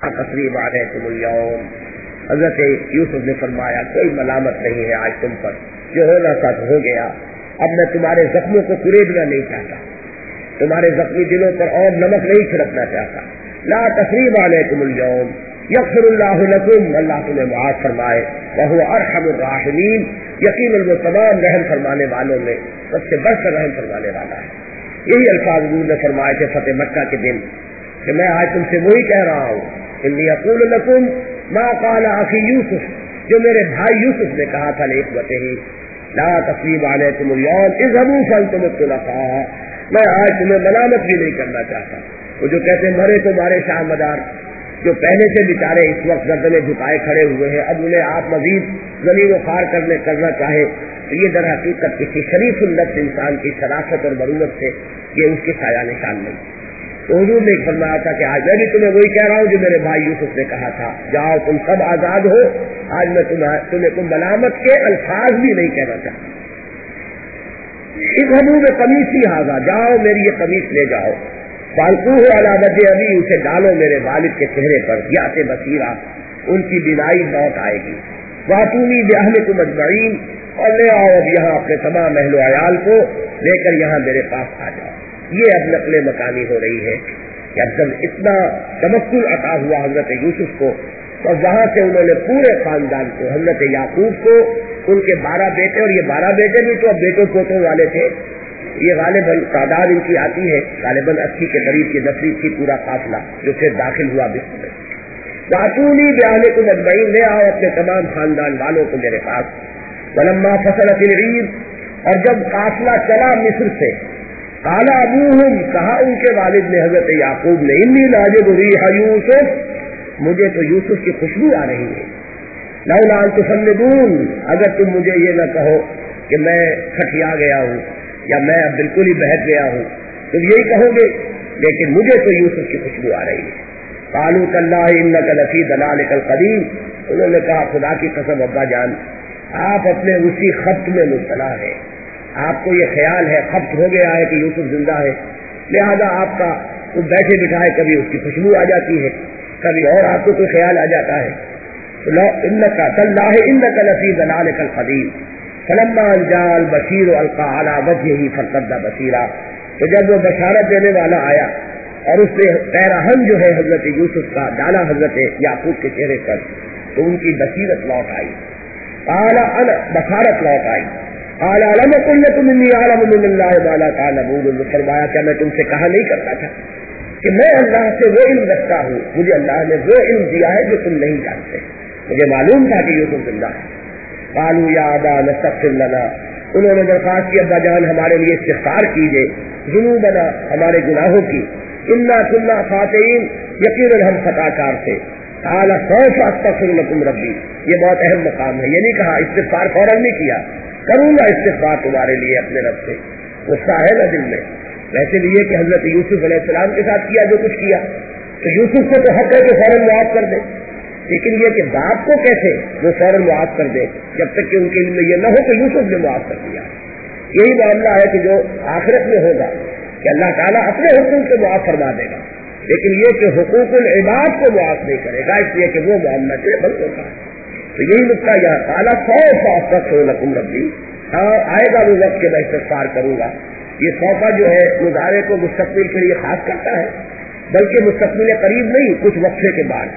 تقریب علیکم اليوم، حضرت یوسف نے فرمایا کوئی ملامت نہیں ہے آج تم پر، جو ہونا تھا ہو گیا، اب میں تمہارے زخموں کو کریدنا نہیں چاہتا، تمہارے زخمی دلوں پر اور نمک نہیں چھڑکنا چاہتا. لا تقریب علیکم اليوم یغفر اللہ لکم، اللہ تمہیں معاف فرمائے، وہو ارحم الراحمین، یقیناً وہ تمام رحم فرمانے والوں میں سب سے بڑھ کر رحم فرمانے والا ہے. یہی الفاظ حضور نے فرمائے تھے فتح مکہ کے دن کہ میں آج تم سے وہی کہہ رہا ہوں، انی اقول لکم ما قال اخی یوسف، جو میرے بھائی یوسف نے کہا تھا لاخوتہ لا تقریب علیکم اليوم اذهبوا فانتم الطلقاء، میں آج تمہیں ملامت بھی نہیں کرنا چاہتا. وہ جو کہتے مرے تو مارے شاہ مدار، جو پہلے سے بیچارے اس وقت گردنیں جھکائے کھڑے ہوئے ہیں، اب انہیں آپ مزید زمین و خوار کرنا چاہے تو یہ در حقیقت کسی شریف النفس انسان کی شرافت اور بروت سے یہ اس کے سایہ نشان نہیں. تو حضور نے فرمایا تھا کہ آج میں بھی تمہیں وہی کہہ رہا ہوں جو میرے بھائی یوسف نے کہا تھا، جاؤ تم سب آزاد ہو، آج میں تمہیں کوئی ملامت کے الفاظ بھی نہیں کہنا چاہتا. اذهبوا بقمیصی ھذا، جاؤ میری یہ قمیص لے جاؤ، فالقوہ علی وجہ ابی، اسے ڈالو میرے والد کے چہرے پر، یأت بصیرا، ان کی بینائی لوٹ آئے گی. واتونی باہلکم اجمعین، اور لے آؤ اب یہاں اپنے تمام اہل و عیال کو لے کر یہاں میرے پاس آ جاؤ. یہ اب نقل مکانی ہو رہی ہے کہ اب جب اتنا تمکن عطا ہوا حضرت یوسف کو، اور وہاں سے انہوں نے پورے خاندان کو، حضرت یعقوب کو، ان کے 12 بیٹے، اور یہ 12 بیٹے بھی تو اب بیٹوں پوتوں والے تھے، یہ غالباً تعداد ان کی آتی ہے غالباً 80 کے قریب کی نفری تھی پورا قافلہ جو پھر داخل ہوا مصر میں. واتونی باہلکم اجمعین، لے آؤ اپنے تمام خاندان والوں کو میرے پاس. ولما فصلت العیر، اور جب قافلہ چلا مصر سے، قال ابوہم، کہا ان کے والد نے حضرت یعقوب نے، انی لاجد ریح یوسف، مجھے تو یوسف کی خوشبو آ رہی ہے. لولا ان تصندون، اگر تم مجھے یہ نہ کہو کہ میں کھٹیا گیا ہوں یا میں اب بالکل ہی بہک گیا ہوں، تم یہی کہو گے، لیکن مجھے تو یوسف کی خوشبو آ رہی ہے. قالوا تاللہ انک لفی ضلالک القدیم، انہوں نے کہا خدا کی قسم ابا جان آپ اپنے اسی خبط میں مبتلا ہے، آپ کو یہ خیال ہے خبط ہو گیا ہے کہ یوسف زندہ ہے، لہذا آپ کا بیٹھے بٹھائے کبھی اس کی خوشبو آ جاتی ہے، کبھی اور آپ کو کوئی خیال آ جاتا ہے. انک تاللہ انک لفی ضلالک القدیم فلما جاء البشیر القى على وجهه فارتد بصیرا، تو جب وہ بشارت دینے والا آیا اور اس نے پیراہن جو ہے حضرت یوسف کا ڈالا حضرت یعقوب کے چہرے پر، تو ان کی بصیرت لوٹ آئی، قال انا، بصارت لوٹ آئی. قال الم اقل لكم انی اعلم من اللہ ما لا تعلمون، فرمایا کیا میں تم سے کہا نہیں کرتا تھا کہ میں اللہ سے وہ علم رکھتا ہوں، مجھے اللہ نے وہ علم دیا ہے جو تم نہیں جانتے، مجھے معلوم تھا کہ یوسف زندہ ہے. قالوا یا ابا نستغفر لنا، انہوں نے درخواست کی ابا جان ہمارے لیے استغفار کیجیے، ذنوبنا، ہمارے گناہوں کی، انا كنا خاطئین، یقیناً ہم خطا کار تھے. قال سوف استغفر لكم ربی، یہ بہت اہم مقام ہے، یہ نہیں کہا استغفار فوراً نہیں کیا، کروں گا استغفار تمہارے لیے اپنے رب سے. غصہ ہے نا دل میں، ویسے بھی یہ کہ حضرت یوسف علیہ السلام کے ساتھ کیا جو کچھ کیا، تو یوسف کو تو حق ہے کہ فوراً معاف کر دے، لیکن یہ کہ باپ کو کیسے وہ فوراً معاف کر دے جب تک کہ ان کے علم میں یہ نہ ہو کہ یوسف نے معاف کر دیا. یہی معاملہ ہے کہ جو آخرت میں ہوگا کہ اللہ تعالیٰ اپنے حقوق سے معاف فرما دے گا، لیکن یہ کہ حقوق العباد کو معاف نہیں کرے گا، اس لیے کہ وہ معاملہ سے بند ہوتا ہے. تو یہی نقطہ یہاں تعالیٰ سوف استغفر لکم ربی، آئے گا وہ وقت کہ میں استغفار کروں گا. یہ سوفا جو ہے مضارع کو مستقبل کے لیے خاص کرتا ہے، بلکہ مستقبل قریب نہیں، کچھ وقفے کے بعد.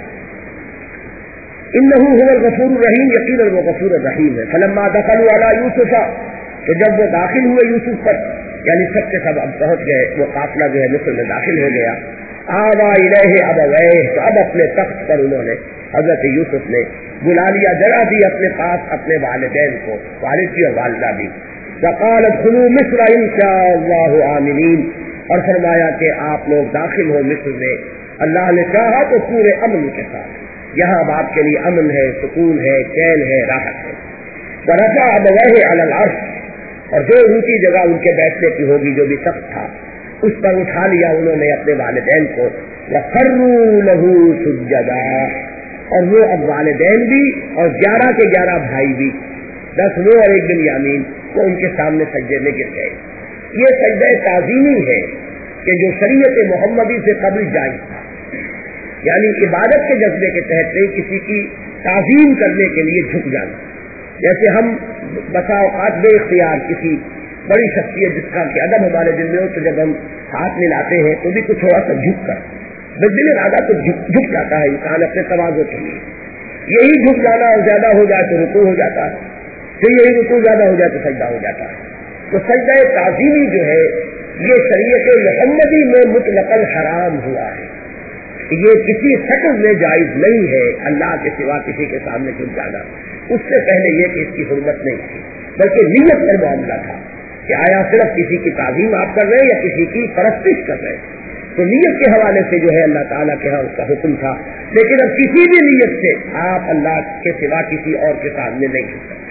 انہ هو الغفور الرحیم، یقیناً وہ غفور الرحیم ہے. فلما دخلوا علی یوسف، تو جب وہ داخل ہوئے یوسف پر، یعنی سب کے سب اب پہنچ گئے، وہ قافلہ جو ہے مصر میں داخل ہو گیا. آوا الیہ ابویہ، تو اب اپنے تخت پر انہوں نے حضرت یوسف نے بلا لیا، جگہ دی اپنے پاس اپنے والدین کو، والد کی اور والدہ بھی. وقال ادخلوا مصر ان شاء اللہ آمنین، اور فرمایا کہ آپ لوگ داخل ہو مصر میں، اللہ نے چاہا تو پورے امن کے ساتھ، یہاں اب آپ کے لیے امن ہے، سکون ہے، چین ہے، راحت ہے. ورفع ابویہ علی العرش، اور جو اونچی جگہ ان کے بیٹھنے کی ہوگی جو بھی سخت تھا اس پر اٹھا لیا انہوں نے اپنے والدین کو. وخروا له سجدا، اور وہ اب والدین بھی اور 11 کے 11 بھائی بھی، 10 وہ اور 1 بنیامین، وہ ان کے سامنے سجدے میں گر گئے. یہ سجدہ تعظیمی ہے کہ جو شریعت محمدی سے قبل جائز تھا. یعنی عبادت کے جذبے کے تحت نہیں، کسی کی تعظیم کرنے کے لیے جھک جانا. جیسے ہم بسا اوقات بے اختیار کسی بڑی شخصیت جس کا کہ ادب ہمارے دل میں ہو تو جب ہم ہاتھ ملاتے ہیں تو بھی کچھ تھوڑا سا جھک کر بدل ارادہ تو جھک جاتا ہے انسان اپنے تواضع کے لیے. یہی جھک جانا اور زیادہ ہو جائے تو رکوع ہو جاتا ہے، پھر یہی رکوع زیادہ ہو جائے تو سجدہ ہو جاتا ہے. تو سجدہ تعظیمی جو ہے یہ شریعت محمدی میں مطلقاً حرام ہوا ہے. یہ کسی شکل میں جائز نہیں ہے اللہ کے سوا کسی کے سامنے جھک جانا. اس سے پہلے یہ کہ اس کی حرمت نہیں تھی، بلکہ نیت پر معاملہ تھا کہ آیا صرف کسی کی تعظیم آپ کر رہے ہیں یا کسی کی پرستش کر رہے ہیں. تو نیت کے حوالے سے جو ہے اللہ تعالیٰ کے ہاں اس کا حکم تھا. لیکن اب کسی بھی نیت سے آپ اللہ کے سوا کسی اور کے سامنے نہیں جھک سکتے.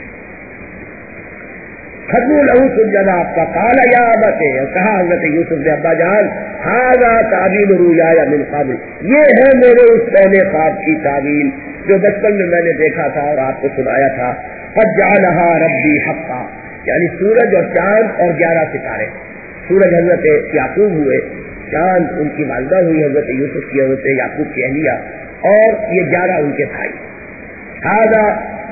خدو لہو سجدہ آپ کا قال یا ابت، اور کہا حضرت یوسف نے ابا جان ھذا تعبیر رؤیا من قبل، یہ ہے میرے اس پہلے خواب کی تعبیر جو بچپن میں نے دیکھا تھا اور آپ کو سنایا تھا. قد جعلھا ربی حقا، یعنی سورج اور چاند اور 11 ستارے. سورج حضرت یعقوب ہوئے، چاند ان کی والدہ ہوئی حضرت یوسف کی، حضرت یعقوب کی اہلیہ، اور یہ 11 ان کے بھائی. ھذا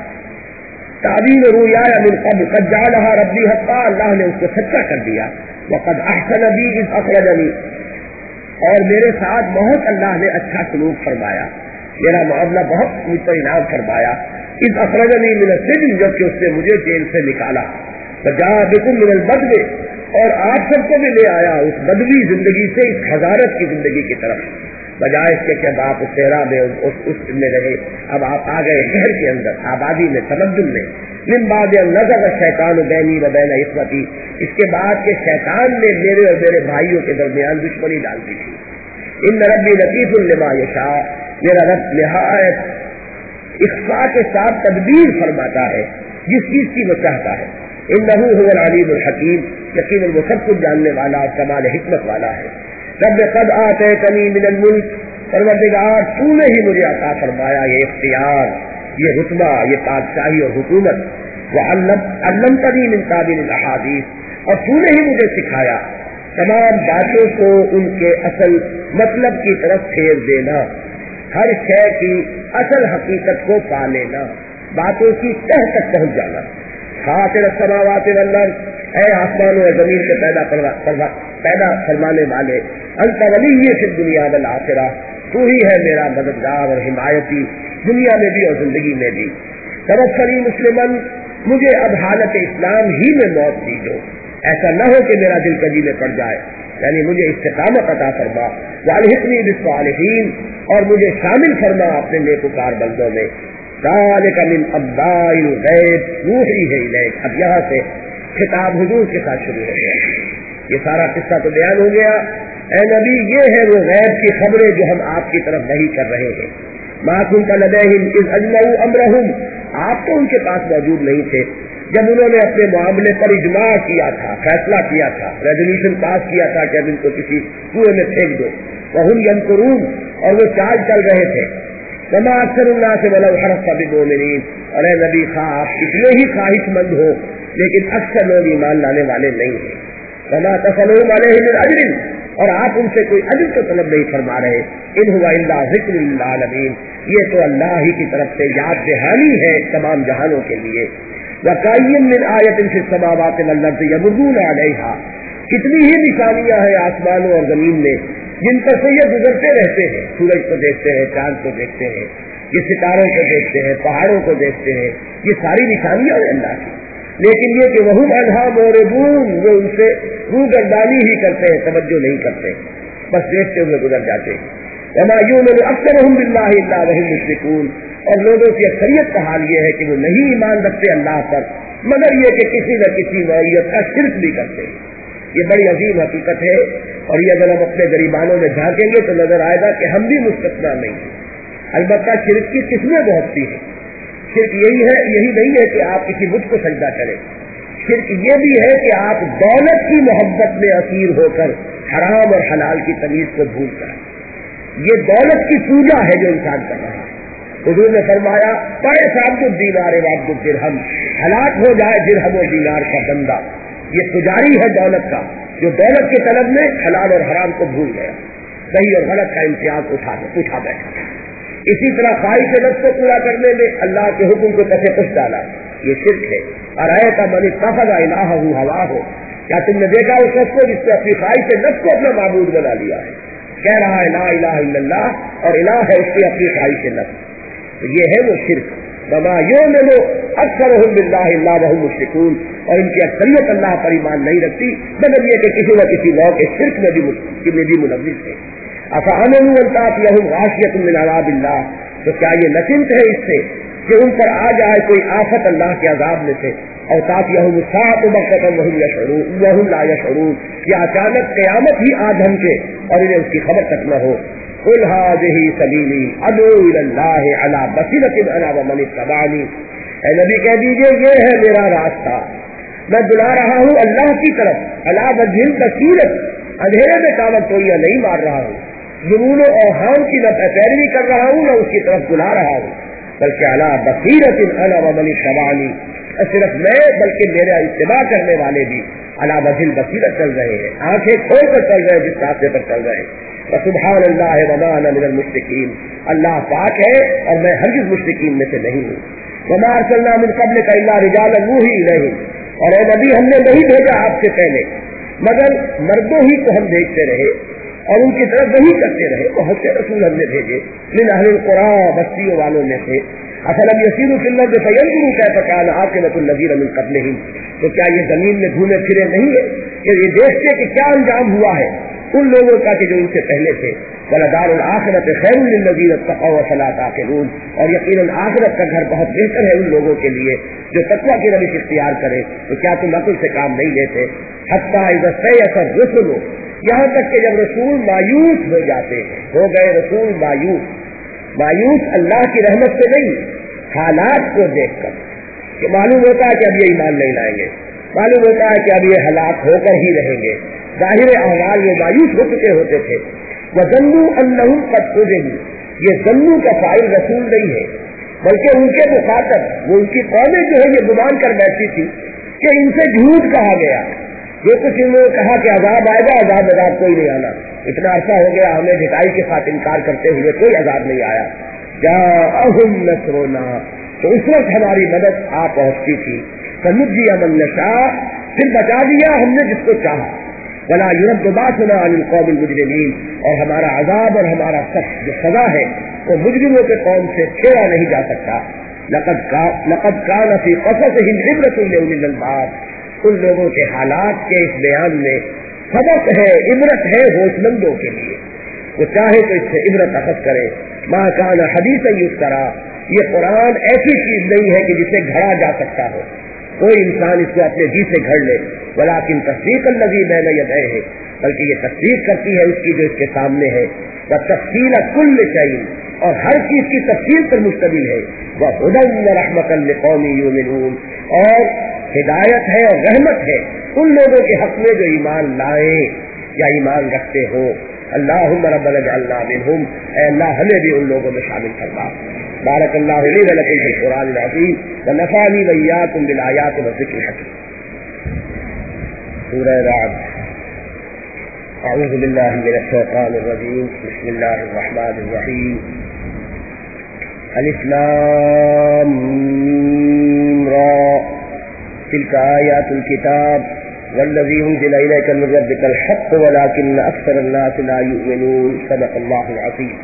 تعبیر رؤیا من قبل قد جعلھا ربی حقا، اللہ نے اس کو سچا کر دیا. وقد احسن بی اذ اخرجنی، اور میرے ساتھ بہت اللہ نے اچھا سلوک فرمایا، میرا معاملہ بہت مجھ پر انعام فرمایا. اذ اخرجنی من السجن، جب کہ اس نے مجھے جیل سے نکالا. فجاء بکم من البدو، اور آپ سب کو بھی لے آیا اس بدوی زندگی سے اس حضارت کی زندگی کی طرف. بجائے اس کے کہ آپ اس صحرا میں اس میں رہے، اب آپ آ گئے شہر کے اندر، آبادی میں، تمدن میں. من بعد ان نزغ الشیطان بینی و بین اخوتی، اس کے بعد کہ شیطان نے میرے اور میرے بھائیوں کے درمیان دشمنی ڈال دی تھی. ان ربی لطیف لما یشاء، میرا رب نہایت اخفاء کے ساتھ تدبیر فرماتا ہے جس چیز کی وہ چاہتا ہے. انہ هو العلیم الحکیم، یقیناً وہ سب کچھ جاننے والا اور کمال حکمت والا ہے. رب قد آتیتنی من الملک، پروردگار تو نے ہی مجھے عطا فرمایا یہ اختیار، یہ رتبہ، یہ بادشاہی اور حکومت. وعلمتنی من تعبیر الاحادیث، اور تو نے ہی مجھے سکھایا تمام باتوں کو ان کے اصل مطلب کی طرف پھیر دینا، ہر شے کی اصل حقیقت کو پا لینا، باتوں کی تہ تک پہنچ جانا. فاطر السماوات والارض، اے آسمانوں اور زمین کے پیدا فرمانے والے، انت ولی فی الدنیا والآخرہ، تو ہی ہے میرا مددگار اور حمایتی دنیا میں بھی اور زندگی میں بھی. توفنی مسلمن، مجھے اب حالت اسلام ہی میں موت دی دو، ایسا نہ ہو کہ میرا دل کجی میں پڑ جائے، یعنی مجھے استقامت عطا فرما. والحقنی بالصالحین، اور مجھے شامل فرما اپنے نیکوکار بندوں میں. ذالک من انباء الغیب نوحیہ الیک، اب یہاں سے خطاب حضور کے ساتھ شروع ہو گیا. یہ سارا قصہ تو بیان ہو گیا. اے نبی، یہ ہے وہ غیب کی خبریں جو ہم آپ کی طرف وحی کر رہے ہیں. ما كنت لديهم اذ اجمعوا امرهم، آپ تو ان کے پاس موجود نہیں تھے جب انہوں نے اپنے معاملے پر اجماع کیا تھا، فیصلہ کیا تھا، ریزولوشن پاس کیا تھا کہ اب ان کو کسی کنویں میں پھینک دو. وهم ينظرون، اور وہ چال چل رہے تھے. وما اکثر الناس ولو حرصت بمؤمنین، اور اے نبی خواہ آپ کتنے ہی خواہش مند ہو لیکن اکثر لوگ ایمان لانے والے نہیں ہیں. وما تسألون علیہ من اجر، اور آپ ان سے کوئی اجر تو طلب نہیں فرما رہے. ان هو الا ذکر للعالمین، یہ تو اللہ ہی کی طرف سے یاد دہانی ہے تمام جہانوں کے لیے. وَكَأَيٍّ مِّنْ آیَةٍ فِي السَّمَاوَاتِ وَالْأَرْضِ يَمُرُّونَ عَلَيْهَا، کتنی ہی نشانیاں ہیں آسمانوں اور زمین میں جن پر سے یہ گزرتے رہتے ہیں. سورج کو دیکھتے ہیں، چاند کو دیکھتے ہیں، یہ ستاروں کو دیکھتے ہیں، پہاڑوں کو دیکھتے ہیں، یہ ساری نشانیاں ہیں اللہ کی. لیکن یہ کہ وہم عنہا معرضون، وہ ان سے روگردانی ہی کرتے ہیں، توجہ نہیں کرتے، بس دیکھتے ہوئے گزر جاتے ہیں. وما یؤمن اکثرهم باللہ الا وهم مشرکون، اور لوگوں کی اکثریت کا حال یہ ہے کہ وہ نہیں ایمان رکھتے اللہ پر مگر یہ کہ کسی نہ کسی نوعیت کا شرک بھی کرتے ہیں. یہ بڑی عظیم حقیقت ہے، اور یہ اگر ہم اپنے غریبانوں میں جھانکیں گے تو نظر آئے گا کہ ہم بھی مستثنا نہیں ہیں. البتہ شرک کی قسمیں بہت سی ہیں. شرک یہی نہیں ہے کہ آپ کسی بت کو سجدہ کریں. شرک یہ بھی ہے کہ آپ دولت کی محبت میں اسیر ہو کر حرام اور حلال کی تمیز کو بھول کر، یہ دولت کی پوجا ہے جو انسان کر رہا ہے. حضور نے فرمایا پڑے عبد الدینار وعبد الدرہم، ہلاک ہو جائے درہم و دینار کا بندہ. یہ پجاری ہے دولت کا جو دولت کے طلب میں حلال اور حرام کو بھول گیا. صحیح اور غلط کا امتیاز اٹھا بیٹھا. اسی طرح خواہش نفس کو پورا کرنے میں اللہ کے حکم کو پس پش ڈالا، یہ شرک ہے. اور ایسا من اتخذ الہہ ہواہ، کیا تم نے دیکھا اس شخص کو جس نے اپنی خواہش نفس کو اپنا معبود بنا لیا ہے، کہہ رہا ہے لا الہ الا اللہ اور الہ ہے اس کی اپنی خواہش نفس. تو یہ ہے وہ شرک. وما یؤمن اکثرهم باللہ الا وهم مشرکون، اور ان کی اکثریت اللہ پر ایمان نہیں رکھتی مگر یہ کہ کسی نہ کسی نوع کے شرک میں بھی ملوث ہے. افامنوا ان تأتیہم غاشیۃ من عذاب اللہ، تو کیا یہ نچنت ہے اس سے کہ ان پر آ جائے کوئی آفت اللہ کے عذاب میں سے، اور تأتیہم الساعۃ بغتۃ وہم لا یشعرون، یا اچانک قیامت ہی آ دھمکے اور انہیں اس کی خبر تک نہ ہو. قل هذه سبیلی ادعو الی اللہ علی بصیرۃ انا ومن اتبعنی، اے نبی کہہ دیجیے یہ ہے میرا راستہ، میں بلا رہا ہوں اللہ کی طرف، علی بصیرۃ، اندھیرے میں کامت توڑیاں نہیں مار رہا ہوں، جنون و اوہام کی نہ پیروی کر رہا ہوں نہ اس کی طرف بلا رہا ہوں، بلکہ علی بصیرۃ انا ومن اتبعنی، صرف میں بلکہ میرا اتباع کرنے والے بھی علی بصیرت چل رہے ہیں، آنکھیں کھول کر چل رہے ہیں جس راستے پر چل رہے ہیں. سبحان اللہ وما انا من المشرکین، اللہ پاک ہے اور میں ہرگز مشرکین میں سے نہیں ہوں. وما ارسلنا من قبلک الا رجالا نوحی الیہم، اور اے نبی ہم نے نہیں بھیجا آپ سے پہلے مگر مردوں ہی کو ہم بھیجتے رہے اور ان کی طرف وہی کرتے رہے. بہت سے رسول ہم نے بھیجے من اہل القری، بستیوں والوں میں سے. افلم یسیروا فی الارض فینظروا کیف کان عاقبۃ الذین من قبلہم، تو کیا یہ زمین میں گھومے پھرے نہیں ہے کہ یہ دیکھتے کہ کیا انجام ہوا ہے ان لوگوں کا کہ جو ان سے پہلے تھے. وَلَدَارُ الْآخِرَةِ خَيْرٌ لِلَّذِينَ اتَّقَوْا وَفَلَا تَعْقِلُونَ، اور یقیناً آخرت کا گھر بہت بہتر ہے ان لوگوں کے لیے جو تقویٰ کی روش اختیار کرے. تو کیا تم عقل سے کام نہیں لیتے؟ حتیٰ اذا استیأس الرسل، یہاں تک کہ جب رسول مایوس ہو جاتے ہیں، ہو گئے رسول مایوس اللہ کی رحمت سے نہیں، حالات کو دیکھ کر کہ معلوم ہوتا ہے کہ اب یہ ایمان نہیں لائیں گے، معلوم ہوتا ہے کہ اب یہ ہلاک ہو کر ہی رہیں گے، ظاہر احوال میں مایوس ہو چکے ہوتے تھے. وَظَنُّوا أَنَّهُمْ قَدْ كُذِبُوا، یہ ظنّو کا فاعل رسول نہیں ہے بلکہ ان کے مخاطب وہ ان کی قومیں جو ہے یہ گمان کر بیٹھی تھی کہ ان سے جھوٹ کہا گیا. جو کچھ انہوں نے کہا کہ عذاب آئے گا، عذاب کوئی نہیں آنا، اتنا عرصہ ہو گیا ہمیں ڈھٹائی کے ساتھ انکار کرتے ہوئے کوئی عذاب نہیں آیا. جاءہم نصرنا، تو اس وقت ہماری مدد آ پہنچتی تھی. فنجی من نشاء، پھر بچا دیا ہم نے جس کو چاہا. ولا يرد باسنا عن القوم المجرمین، اور ہمارا عذاب اور ہمارا سخت جو سزا ہے وہ مجرموں کے قوم سے پھیرا نہیں جا سکتا. لقد كان في قصصهم عبرة لأولي الألباب، ان لوگوں کے حالات کے اس بیان میں سبق ہے، عبرت ہے ہوش مندوں کے لیے. وہ چاہے تو اس سے عبرت اخذ کرے. ما كان حدیثا یفترا، یہ قرآن ایسی چیز نہیں ہے کہ جسے گھڑا جا سکتا ہو، کوئی انسان اس کو اپنے جی سے گھڑ لے. ولكن تصدیق الذی بین یدیہ، بلکہ یہ تصدیق کرتی ہے اس کی جو اس کے سامنے ہے. وتفصیل کل شیء، اور ہر چیز کی تفصیل پر مشتمل ہے. وہدی ورحمۃ لقوم یؤمنون، اور ہدایت ہے اور رحمت ہے ان لوگوں کے حق میں جو ایمان لائیں یا ایمان رکھتے ہو. اللہم ربنا اجعلنا منہم، اے اللہ ہمیں بھی ان لوگوں میں شامل فرما. بارک اللہ لی ولکم فی القرآن العظیم ونفعنی وإیاکم بالآیات والذکر الحکیم. سورہ رعد. اعوذ باللہ من الشیطان الرجیم، بسم اللہ الرحمن الرحیم. الف لام میم را، تلک آیات الکتاب والذی انزل الیک من ربک الحق ولکن اکثر الناس لا یؤمنون. صدق اللہ العظیم.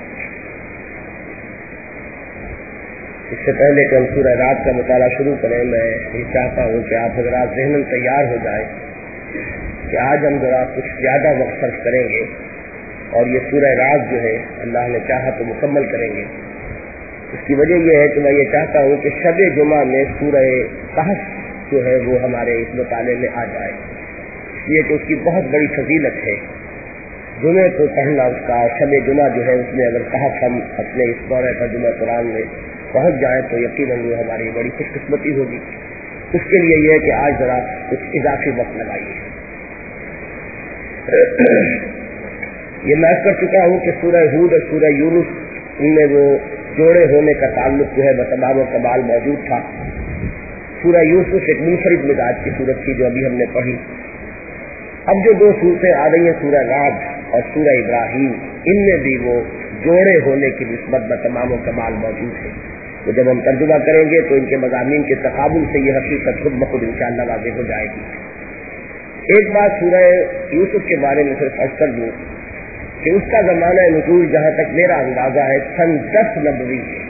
اس سے پہلے کہ ہم سورہ رات کا مطالعہ شروع کریں، میں یہ چاہتا ہوں کہ آپ حضرات ذہناً تیار ہو جائیں کہ آج ہم ذرا کچھ زیادہ وقت صرف کریں گے اور یہ سورہ رات جو ہے اللہ نے چاہا تو مکمل کریں گے. اس کی وجہ یہ ہے کہ میں یہ چاہتا ہوں کہ شب جمعہ میں سورہ کہف جو ہے وہ ہمارے اس مطالعے میں آ جائے، اس لیے کہ اس کی بہت بڑی فضیلت ہے. جمعے کو پڑھنا اس کا، شب جمعہ جو ہے اس میں اگر کہف ہم اپنے اس دورہ ترجمہ قرآن میں پہنچ جائیں تو یقیناً وہ ہماری بڑی خوش قسمتی ہوگی. اس کے لیے یہ ہے کہ آج ذرا کچھ اضافی وقت لگائیے. یہ میں کر چکا ہوں کہ سورہ ہود اور سورہ یونس ان میں وہ جوڑے ہونے کا تعلق جو ہے بتمام و کمال موجود تھا. سورہ یوسف ایک منفرد مزاج کی صورت تھی جو ابھی ہم نے پڑھی. اب جو دو صورتیں آ رہی ہیں سورہ رعد اور سورہ ابراہیم، ان میں بھی وہ جوڑے ہونے کی نسبت میں تمام و کمال موجود ہے. تو جب ہم ترجمہ کریں گے تو ان کے مضامین کے تقابل سے یہ حقیقت خود بخود انشاءاللہ واضح ہو جائے گی. ایک بات سورہ یوسف کے بارے میں صرف عرض کر دوں کہ اس کا زمانہ نزول جہاں تک میرا اندازہ ہے سن 10 نبوی ہے.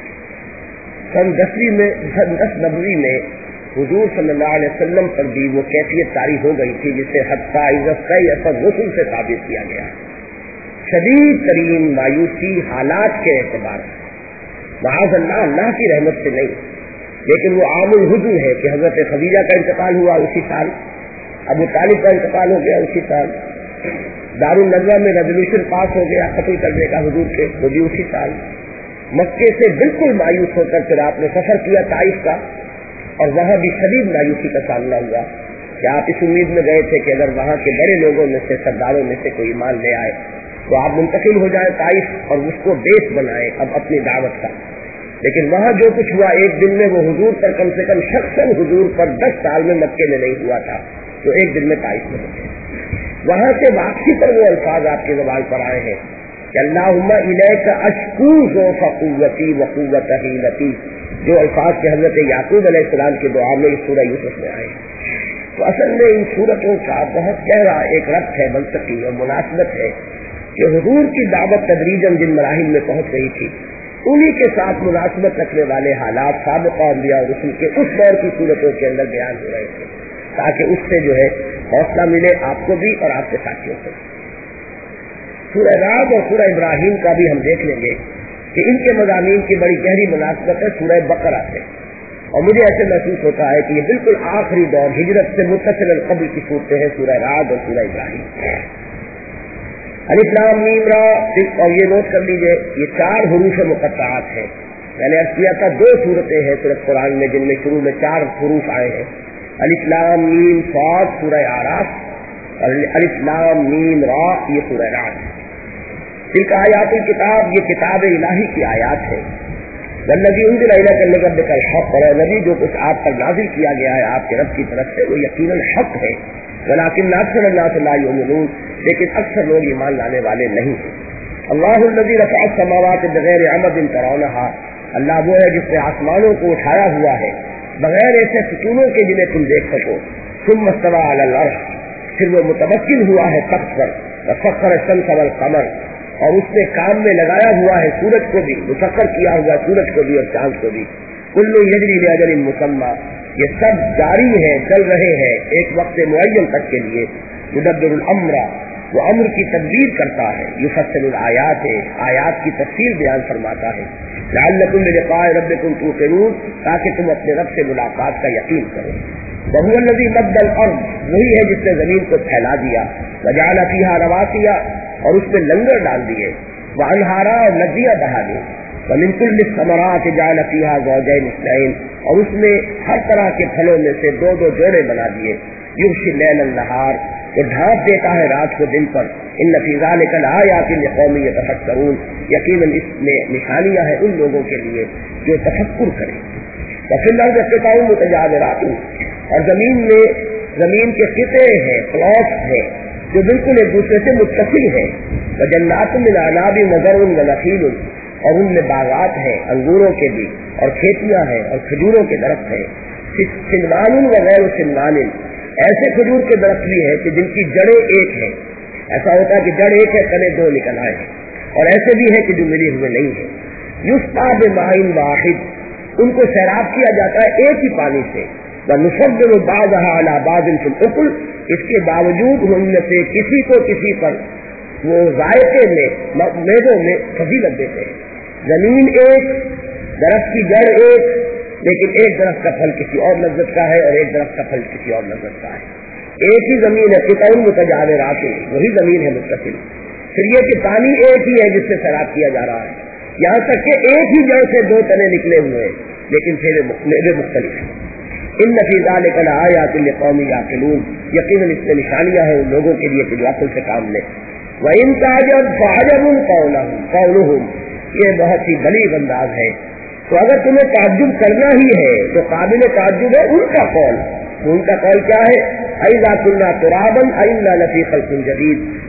سن 10 نبوی میں حضور صلی اللہ علیہ وسلم پر بھی وہ کیفیت طاری ہو گئی تھی جسے حتیٰ اثر رسول سے ثابت کیا گیا. شدید ترین مایوسی حالات کے اعتبار معاذ اللہ کی رحمت سے نہیں، لیکن وہ عام الحزن ہے کہ حضرت خدیجہ کا انتقال ہوا اسی سال، ابو طالب کا انتقال ہو گیا اسی سال، دارالندوہ میں ریزولوشن پاس ہو گیا قتل کرنے کا حضور کے، وہ بھی اسی سال. مکے سے بالکل مایوس ہو کر پھر آپ نے سفر کیا طائف کا، اور وہاں بھی شدید مایوسی کا سامنا ہوا کہ آپ اس امید میں گئے تھے کہ اگر وہاں کے بڑے لوگوں میں سے سرداروں میں سے کوئی ایمان لے آئے تو آپ منتقل ہو جائیں طائف اور اس کو بیس بنائیں اب اپنی دعوت کا. لیکن وہاں جو کچھ ہوا ایک دن میں وہ حضور پر کم سے کم شخصاً حضور پر 10 سال میں مکے میں نہیں ہوا تھا، تو ایک دن میں طائف میں ہوتے. وہاں سے واپسی پر وہ الفاظ آپ کے زبان پر آئے ہیں کہ اللہم الیک اشکو ضعف قوتی و قوت حیلتی، جو الفاظ کے حضرت یعقوب علیہ السلام کی دعا میں اس سورہ یوسف میں آئے ہیں. تو اصل میں ان صورتوں کا بہت گہرا ایک ربط ہے، منطقی اور مناسبت ہے کہ حضور کی دعوت تدریجاً جن مراحل میں پہنچ رہی تھی انہی کے ساتھ مناسبت رکھنے والے حالات سابقہ انبیاء اور رسول کے اس دور کی صورتوں کے اندر بیان ہو رہے تھے، تاکہ اس سے جو ہے حوصلہ ملے آپ کو بھی اور آپ کے ساتھیوں کو. سورہ رعد اور سورہ ابراہیم کا بھی ہم دیکھ لیں گے کہ ان کے مضامین کی بڑی گہری مناسبت ہے سورہ بقرہ سے، اور مجھے ایسے محسوس ہوتا ہے کہ یہ بالکل آخری دور ہجرت سے متصل قبل کی صورتیں ہیں سورہ رعد اور سورہ ابراہیم. الف لام میم را، اور یہ نوٹ کر لیجئے یہ 4 حروف مقطعات ہیں. میں نے عرض کیا تھا 2 صورتیں ہیں صرف قرآن میں جن میں شروع میں 4 حروف آئے ہیں. الف لام میم صاد سورہ اعراف، اور الف لام میم را یہ سورہ رعد. تلک آیات الکتاب، یہ کتاب الہی کی آیات ہے. والذی انزل الیک من ربک الحق، اور نبی جو کچھ آپ پر نازل کیا گیا ہے آپ کے رب کی طرف سے وہ یقیناً حق ہے. ولکن اکثر الناس لا یؤمنون، لیکن اکثر لوگ ایمان لانے والے نہیں ہیں. اللہ الذی رفع السماوات بغیر عمد ترونها، اللہ وہ ہے جس نے آسمانوں کو اٹھایا ہوا ہے بغیر ایسے ستونوں کے جنہیں تم دیکھ سکو. ثم استوى علی العرش، پھر وہ متوکل ہوا ہے تخت پر. وسخر الشمس والقمر، اور اس نے کام میں لگایا ہوا ہے سورج کو بھی، مسخر کیا ہوا سورج کو بھی اور چاند کو بھی. کل یجری لاجل مسمى، یہ سب جاری ہے چل رہے ہیں ایک وقت معین تک کے لیے. یدبر الامر، وہ امر کی تدبیر کرتا ہے. یفصل الآیات، آیات کی تفصیل بیان فرماتا ہے. لعلکم بلقاء ربکم توقنون، تاکہ تم اپنے رب سے ملاقات کا یقین کرو. وهو الذی مد الارض، وہی ہے جس نے زمین کو پھیلا دیا. وجعل فیہا رواسیا، اور اس میں لنگر ڈال دیے. وانہارا، اور ندیاں بہا دی. ومن کل الثمرات جعل فیہا زوجین اثنین، اور اس میں ہر طرح کے پھلوں میں سے 2 جوڑے بنا دیے. یغشی اللیل النہار، وہ ڈھانپ دیتا ہے رات کو دن پر. ان فی ذلک لآیات لقوم یتفکرون، یقیناً اس میں نشانیاں ہیں ان لوگوں کے لیے جو تفکر کریں. وفی الارض قطع متجاورات، اور زمین میں زمین کے قطعے ہیں، پلاٹس ہیں جو بالکل ایک دوسرے سے متصل ہیں. وجنات من اعناب وزرع ونخیل، اور ان میں باغات ہیں انگوروں کے بھی اور کھیتیاں ہیں اور کھجوروں کے درخت ہیں. سنوان وغیر سنوان، ایسے کھجور کے درخت بھی ہیں کہ جن کی جڑیں ایک ہیں. ایسا ہوتا ہے کہ جڑ ایک ہے تنے 2 نکل آئے ہیں، اور ایسے بھی ہیں کہ جو ملے ہوئے نہیں ہیں. یسقى بماء واحد، ان کو سیراب کیا جاتا ہے ایک ہی پانی سے. ونفضل بعضها على بعض في الاكل، اس کے باوجود ان میں سے کسی کو کسی پر وہ ذائقے میں میووں میں فضیلت دیتے ہیں. زمین ایک، درخت کی جڑ ایک، لیکن ایک درخت کا پھل کسی اور لذت کا ہے اور ایک درخت کا پھل کسی اور لذت کا ہے. ایک ہی زمین ہے، قطع متجاورات، وہی زمین ہے متصل. پھر یہ کہ پانی ایک ہی ہے جس سے سیراب کیا جا رہا ہے، یہاں تک کہ ایک ہی جڑ سے 2 تنے نکلے ہوئے ہیں لیکن پھر میوے مختلف ہیں. ان فی ذلک لآیات لقوم یعقلون، یقیناً اس میں نشانیاں ہیں ان لوگوں کے لیے کہ جو عقل سے کام لیں. وَإِن تَعْجَبْ فَعَجَبٌ قَوْلُهُمْ، یہ بہت ہی بلیغ انداز ہے. تو اگر تمہیں تعجب کرنا ہی ہے تو قابل تعجب ہے ان کا قول. ان کا قول کیا ہے؟ أَإِذَا كُنَّا تُرَابًا أَإِنَّا لَفِي خَلْقٍ جَدِيدٍ،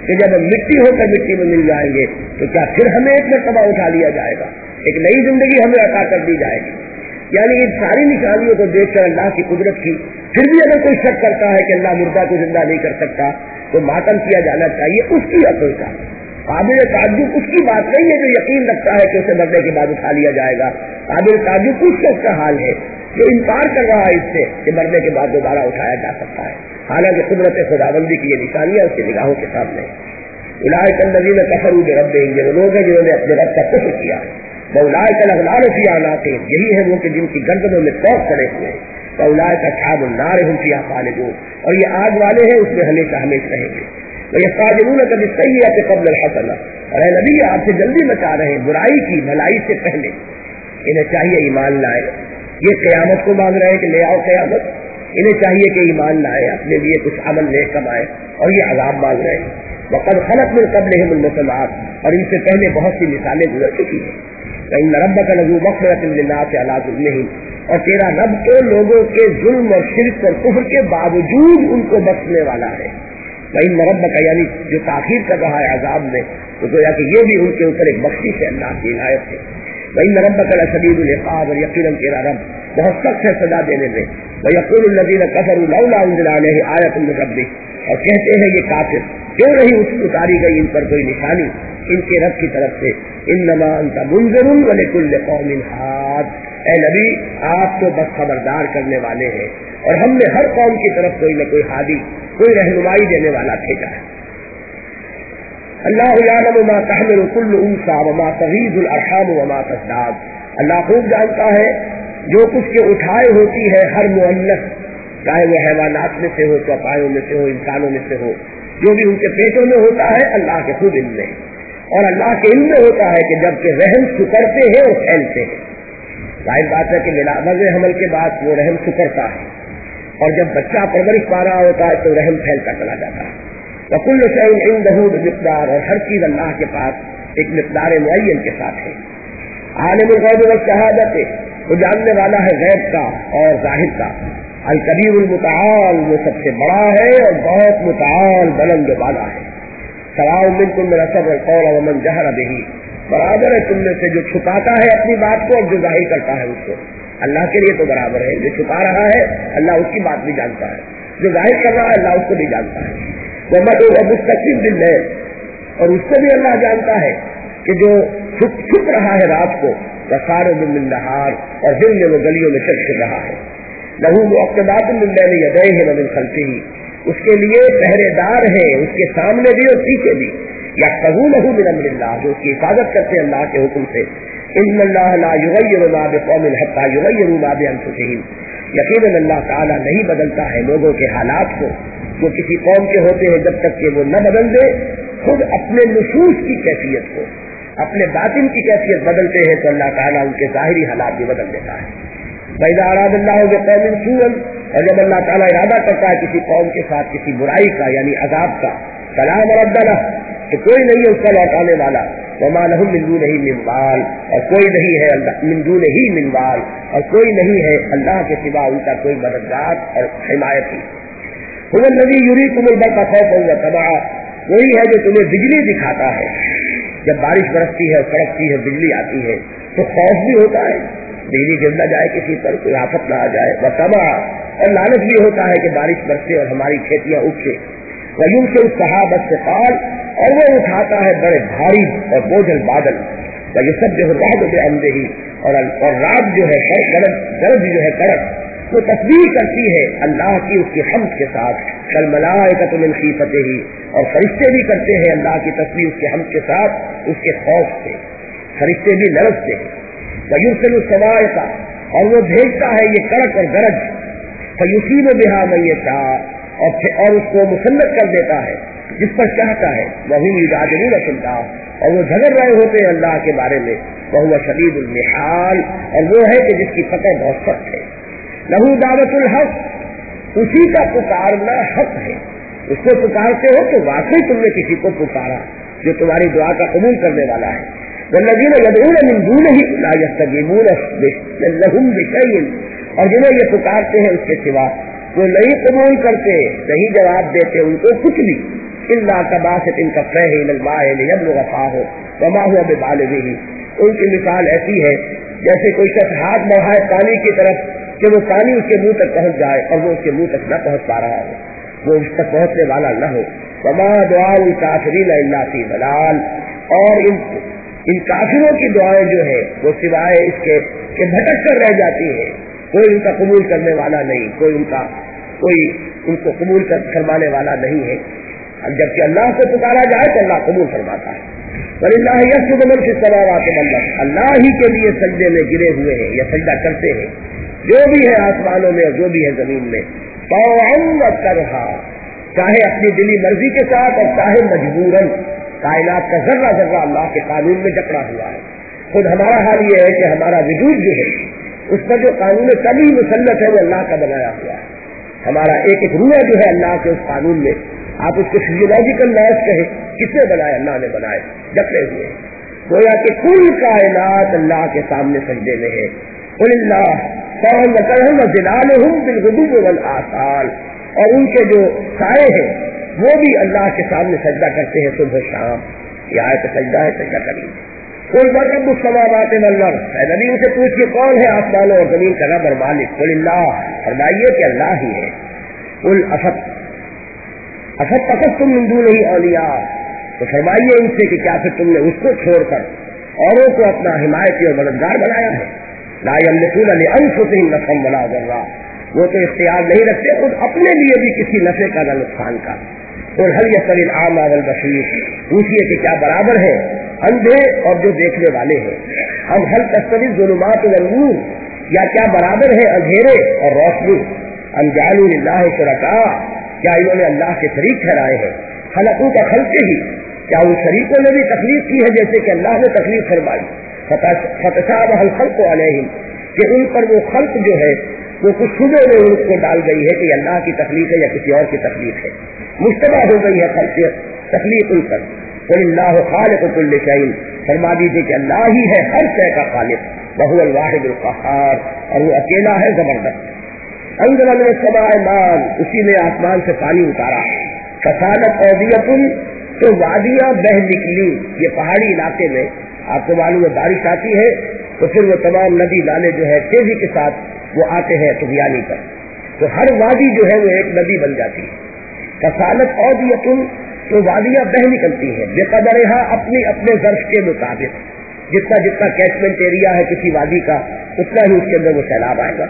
کہ جب ہم مٹی ہو کر مٹی میں مل جائیں گے تو کیا پھر ہمیں ایک مرتبہ اٹھا لیا جائے گا، ایک نئی زندگی ہمیں عطا کر دی جائے گی؟ یعنی ان ساری نشانیوں کو دیکھ کر اللہ کی قدرت کی پھر بھی اگر کوئی شک کرتا ہے کہ اللہ مردہ کو زندہ نہیں کر سکتا تو ماتم کیا جانا چاہیے اس کی عقل کا۔ قابل تعجب اس کی بات نہیں ہے جو یقین رکھتا ہے کہ اسے مرنے کے بعد اٹھا لیا جائے گا، قابل تعجب اس شخص کا حال ہے جو انکار کر رہا ہے اس سے کہ مرنے کے بعد دوبارہ اٹھایا جا سکتا ہے، حالانکہ قدرت خداوندی کی یہ نشانیاں اس کی نگاہوں کے سامنے ہیں۔ اولئک الذین کفروا بربہم، یہ لوگ ہیں جنہوں نے اپنے رب کا کفر کیا ہے، واولئک الاغلال فی اعناقہم، یہی ہے وہ کہ جن کی گردنوں میں طوق پڑے ہوئے ہیں، واولئک اصحاب النار هم فیہا خالدون، اور یہ آگ والے ہیں اس میں ہمیشہ ہمیشہ رہیں گے۔ وَيَسْتَعْجِلُونَكَ بِالسَّيِّئَةِ قَبْلَ الْحَسَنَةِ، اور اے نبی آپ سے جلدی مچا رہے ہیں برائی کی بھلائی سے پہلے، انہیں چاہیے ایمان لائے، یہ قیامت کو مانگ رہے ہیں کہ لے آؤ قیامت، انہیں چاہیے کہ ایمان لائے، اپنے لیے کچھ عمل نیک کمائے، اور یہ عذاب مانگ رہے ہیں۔ وَقَدْ خَلَتْ مِن قَبْلِهِمُ الْمَثَلَاتُ، اور ان سے پہلے بہت سی مثالیں گزر چکی ہیں۔ وَإِنَّ رَبَّكَ لَذُو مَغْفِرَةٍ لِلنَّاسِ عَلَىٰ ظُلْمِهِمْ، اور تیرا رب تو لوگوں کے ظلم اور شرک اور کفر کے باوجود ان کو بخشنے والا ہے۔ وَإِنَّ رَبَّكَ، یعنی جو تاخیر کر رہا ہے عذاب میں تو گویا کہ یہ بھی ان کے اوپر ایک بخشش ہے، اللہ کی عنایت ہے۔ وَإِنَّ رَبَّكَ لَشَدِيدُ الْعِقَابِ، اور یقیناً تیرا رب بہت سخت ہے سزا دینے میں۔ وَيَقُولُ الَّذِينَ كَفَرُوا لَوْلَا أُنزِلَ عَلَيْهِ آيَةٌ مِّن رَّبِّهِ، اور کہتے ہیں یہ کافر کیوں نہیں اتاری گئی ان پر کوئی نشانی ان کے رب کی طرف سے۔ انما انت منذر ولکل قوم ہاد، اے نبی آپ تو بس خبردار کرنے والے ہیں اور ہم نے ہر قوم کی طرف کوئی نہ کوئی ہادی، کوئی رہنمائی دینے والا بھیجا ہے۔ اللہ یعلم ما تحمل كل انثى وما تغیض الارحام وما تزداد، اللہ خوب جانتا ہے جو کچھ کے اٹھائے ہوتی ہے ہر مؤنث، چاہے وہ حیوانات میں سے ہو، چوپایوں میں سے ہو، انسانوں میں سے ہو، جو بھی ان کے پیٹوں میں ہوتا ہے اللہ کے خوب علم میں، اور اللہ کے علم میں ہوتا ہے کہ جب کہ رحم سکڑتے ہیں اور پھیلتے ہیں، ظاہر بات ہے کہ ملاوز حمل کے بعد وہ رحم سکڑتا ہے اور جب بچہ پرورش پا رہا ہوتا ہے تو رحم پھیلتا چلا جاتا ہے۔ وَكُلُّ شَيْءٍ عِندَهُ بِمِقْدَارٍ، اور ہر چیز اللہ کے پاس ایک مقدار معین کے ساتھ ہے۔ عالم الغیب والشہادۃ، وہ جاننے والا ہے غیب کا اور ظاہر کا۔ الکبیر المتعال، وہ سب سے بڑا ہے اور بہت متعال بلند والا ہے۔ سواء منکم من اسر القول ومن جہر بہ، برابر ہے تم میں سے جو چھپاتا ہے اپنی بات کو اور جو ظاہر کرتا ہے اس کو، اللہ کے لیے تو برابر ہے، جو چھپا رہا ہے اللہ اس کی بات بھی جانتا ہے، جو ظاہر کر رہا ہے اللہ اس کو بھی جانتا ہے۔ ومستقیم باللیل، اور اس کو بھی اللہ جانتا ہے کہ جو چھپ رہا ہے رات کو، وسارب بالنہار، اور دن میں وہ گلیوں میں چل پھر رہا ہے۔ لہو معقبات من بین یدیہ ومن خلفہ، اس کے لیے پہرے دار ہیں اس کے سامنے بھی اور پیچھے بھی، یحفظونہ من امر اللہ، جو اس کی حفاظت کرتے ہیں اللہ کے حکم سے۔ ان اللہ لا یغیر ما بقوم حتی یغیروا ما بانفسہم، یقیناً اللہ تعالیٰ نہیں بدلتا ہے لوگوں کے حالات کو جو کسی قوم کے ہوتے ہیں جب تک کہ وہ نہ بدل دے خود اپنے نفوس کی کیفیت کو، اپنے باطن کی کیفیت بدلتے ہیں تو اللہ تعالیٰ ان کے ظاہری حالات بھی بدل دیتا ہے۔ فَإِذَا أَرَادَ اللَّهُ بِقَوْمٍ سُوءًا، اور جب اللہ تعالیٰ ارادہ کرتا ہے کسی قوم کے ساتھ کسی برائی کا یعنی عذاب کا، فَلَا مَرَدَّ لَهُ، تو کوئی نہیں ہے اس کا لوٹانے والا، وَمَا لَهُم مِّن دُونِهِ مِن وَالٍ، اور کوئی نہیں ہے مِن دُونِهِ مِن وَالٍ، اور کوئی نہیں ہے اللہ کے سوا ان کا کوئی مددگار اور حمایتی۔ هُوَ الَّذِي يُرِيكُمُ الْبَرْقَ خَوْفًا وَطَمَعًا، وہی ہے جو تمہیں بجلی دکھاتا ہے، جب بارش برستی ہے کڑکتی ہے بجلی آتی ہے تو خوف بھی ہوتا ہے بجلی گر نہ جائے کسی پر، کوئی آفت نہ آ جائے، وَطَمَعًا، اور لالچ بھی ہوتا ہے کہ بارش برسے اور ہماری کھیتیاں اگے۔ وَيُنْشِئُ السَّحَابَ الثِّقَالَ، اور وہ اٹھاتا ہے بڑے بھاری اور بوجھل بادل۔ وَيُسَبِّحُ الرَّعْدُ بِحَمْدِهِ، اور رات جو ہے گرج جو ہے کڑک، وہ تسبیح کرتی ہے اللہ کی اس کی حمد کے ساتھ۔ وَالْمَلَائِكَةُ مِنْ خِیفَتِهِ، اور فرشتے بھی کرتے ہیں اللہ کی تسبیح اس کے حمد کے ساتھ اس کے خوف سے، فرشتے بھی لرزتے ہیں۔ وَيُرْسِلُ الصَّوَاعِقَ، اور وہ بھیجتا ہے یہ کڑک اور گرج، فَيُصِيبُ بِهَا مَن يَشَاءُ، اور اس کو مسلط کر دیتا ہے جس پر چاہتا ہے۔ وَهُمْ يُجَادِلُونَ فِي اللَّهِ، اور وہ جھگڑ رہے ہوتے ہیں اللہ کے بارے میں۔ وَهُوَ شَدِيدُ الْمِحَالِ، اور وہ ہے کہ جس کی پکڑ بہت سخت ہے۔ لہو دعوت الحق، اسی کا پکارنا حق ہے، اس کو پکارتے ہو تو واقعی تم نے کسی کو پکارا جو تمہاری دعا کا قبول کرنے والا ہے۔ والذین یدعون من دونہ لا یستجیبون لهم بشیء، اور جنہیں یہ پکارتے ہیں اس کے سوا وہ نہیں قبول کرتے، نہیں جواب دیتے ان کو کچھ بھی۔ इल्ला कबासित कफ़ैहि इलल मा'i लियब्लुग़ फ़ाहु वमा हुवा बिबालिग़िही। उनकी मिसाल ऐसी है जैसे कोई शख्स हाथ बढ़ाए पानी की तरफ कि वो पानी उसके मुंह तक पहुंच जाए और वो उसके मुंह तक न पहुंच पा रहा हो, वो उस तक पहुंचने वाला न हो। वमा दुआउल काफिरीन इल्ला फी दलाल। और इन काफिरों की दुआएं जो है वो सिवाय इसके कि भटक कर रह जाती है, कोई उनका कबूल करने वाला नहीं, कोई उनको कबूल फरमाने वाला नहीं है। जबकि अल्लाह को पुकारा जाए तो अल्लाह कबूल फरमाता है। वलिल्लाहि यस्जुदु मन फिस समावाति वल अर्द। अल्लाह ही के लिए सजदे में गिरे हुए हैं या सजदा करते हैं जो भी है आसमानों में और जो भी है जमीन में, तौअन व करहा, चाहे अपनी दिली मर्जी के साथ और चाहे मजबूरन। कायनात का जर्रा जर्रा अल्लाह के कानून में जकड़ा हुआ है। खुद हमारा हाल ये है कि हमारा वजूद जो है उस पर जो कानून कभी मुसल्लत है वो अल्लाह का बनाया हुआ है। हमारा एक एक रूह जो है अल्लाह के उस कानून में, आप उसको फिजियोलॉजिकल लॉज कहे, किसने बनाए? अल्लाह ने बनाए, जकड़े हुए। गोया कि कुल कायनात अल्लाह के सामने सजदे में है। और उनके जो साए हैं वो भी अल्लाह के सामने सजदा करते हैं सुबह शाम। ये आयत सजदा है, सजदा करिए। कुल रब्बुस समावाति वल अर्द। नबी उनसे पूछिए कौन है आसमानों और जमीन का रब और मालिक? कुलिल्लाह, फरमाइए कि अल्लाह ही है। कुल अफतखज़्तुम मिन दूनिही औलिया, तो फरमाइए इनसे कि क्या फिर तुमने उसको छोड़कर औरों को अपना हिमायती और मददगार बनाया है? ला यमलिकून लिअनफुसिहिम नफ़अन वला ज़र्रा, वो तो इख्तियार नहीं रखते खुद अपने लिए भी किसी नफ़े का न नुकसान का। और हल यस्तविल आमा वल बसीर, पूछिए कि क्या बराबर है अंधे और जो देखने वाले हैं? हम हल तस्तवी ज़ुलुमात वल नूर, या क्या बराबर है अंधेरे और रोशनी? हम जालू लिल्लाहि शुरका, क्या इन्होंने अल्लाह के शरीक ठहराए हैं? खलक़ू का खल्क़ ही, क्या उन शरीकों ने भी तकलीफ की है जैसे कि अल्लाह ने तकलीफ फरमाई? फतशाबहल खल्क़ु अलैहिम, कि उन पर वो खल्क़ जो है वो कुछ शुबे में उसको डाल गई है कि अल्लाह की तकलीफ है या किसी और की तकलीफ है, मुश्तबा हो गई है खल्क़ तकलीफ उन पर। वलिल्लाहु खालिक़ु कुल्लि शैइन, फरमा दीजिए कि अल्लाह ही है हर शय का खालिक। वहुवल वाहिदुल क़हार, और वो अकेला है जबरदस्त। अंज़ल मिनस समाइ माअन, उसी ने आसमान से पानी उतारा। फसादत औदियतुन, तो वादियां बह निकली। ये पहाड़ी इलाके में आपको मालूम है बारिश आती है तो फिर वो तमाम नदी नाले जो है तेजी के साथ वो आते हैं तुग़यानी पर, तो हर वादी जो है वो एक नदी बन जाती है। फसादत औदियतुन, तो वादियां बह निकलती हैं बेक़दरिहा, अपनी अपने ज़र्फ़ के मुताबिक। जितना जितना कैचमेंट एरिया है किसी वादी का उतना ही उसके अंदर वो सैलाब आएगा।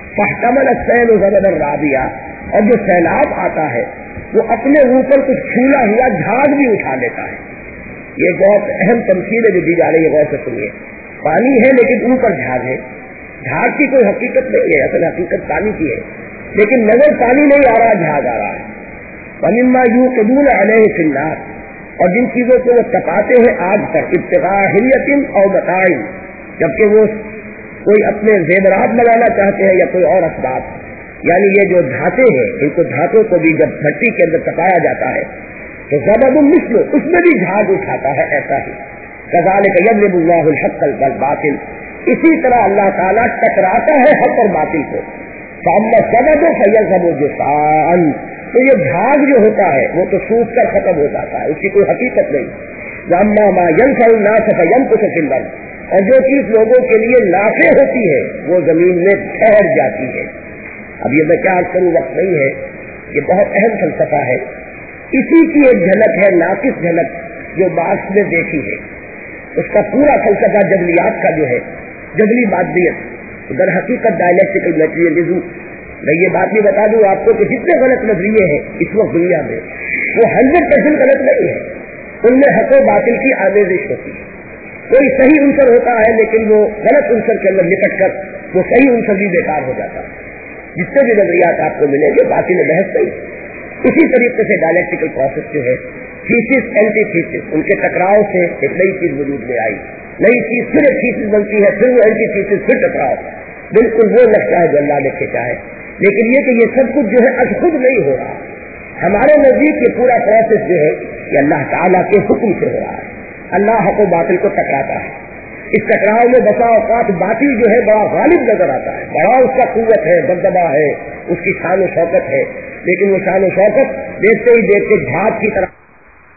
फहतमल अस्सैल ज़बदर राबिया, और जो सैलाब आता है वो अपने ऊपर कुछ फूला हुआ झाग भी उठा लेता है। ये बहुत अहम तमसील है जो दी जा रही है, गौर से सुनिए। पानी है लेकिन ऊपर झाग है। झाग की कोई हकीकत नहीं है, असल हकीकत पानी की है, लेकिन नजर पानी नहीं आ रहा, झाग आ रहा है। वमिम्मा यूक़िदून अलैहि फिन्नार, और जिन चीजों को वो तपाते हैं आग पर, इब्तिग़ा हिल्यतिन औ मताइन, जबकि वो कोई अपने ज़ेवरात लगाना चाहते हैं या कोई और असबाब, यानी ये जो धाते हैं इनको धातों को भी जब भट्टी के अंदर तपाया जाता है तो ज़बदुन मिस्लु, उसमें भी झाग उठाता है। ऐसा ही कज़ालिक यज़रिबुल्लाहुल हक़्क़ वल बातिल, इसी तरह अल्लाह ताला टकराता है हक़ और बातिल को। फअम्मा ज़बदु फयज़हबु जुफ़ाअन, तो ये झाग जो होता है वो तो सूख कर खत्म हो जाता है, उसकी कोई हकीकत नहीं। वअम्मा मा यनफ़उ नास फयमकुसु फिल अर्ज़, और जो चीज लोगों के लिए नाफ़े होती है वो जमीन में ठहर जाती है। अब ये मैं क्या अर्ज करूं, वक्त नहीं है, ये बहुत अहम फलसफा है। इसी की एक झलक है, नाकिस झलक जो मार्क्स ने देखी है। उसका पूरा फलसफा जबलियात का जो है, जबली मादियत, दर हकीकत डायलेक्टिकल मटेरियलिज्म। मैं ये बात भी बता दूं आपको कि जितने गलत नजरिए हैं इस वक्त दुनिया में वो 100% गलत नहीं है, उनमें हक़ व बातिल की आमेज़िश होती है। कोई सही उनसर होता है लेकिन वो गलत उनसर के अंदर निपट कर वो सही उनसर भी बेकार हो जाता है। जितने भी नजरियात आपको मिलेंगे बातिल बहस नहीं। इसी तरीके से डायलेक्टिकल प्रोसेस जो है, थीसिस एंटी थीसिस, उनके टकराव से एक नई चीज वजूद में आई। नई चीज फिर एक थीसिस बनती है, फिर वो एंटी थीसिस, फिर टकराव। बिल्कुल वो लगता है जो अल्लाह ने खींचा है। लेकिन ये कि ये सब कुछ जो है आज खुद नहीं हो रहा, हमारे नजदीक ये पूरा प्रोसेस जो है ये अल्लाह ताला के हुक्म से हो रहा है। अल्लाह हक़ व बातिल को टकराता है। इस टकराव में बसा औकात बातिल जो है बड़ा गालिब नजर आता है, बड़ा उसका कुव्वत है, दबदबा है, उसकी शान व शौकत है, लेकिन वो शान व शौकत देखते ही देखते झाग की तरह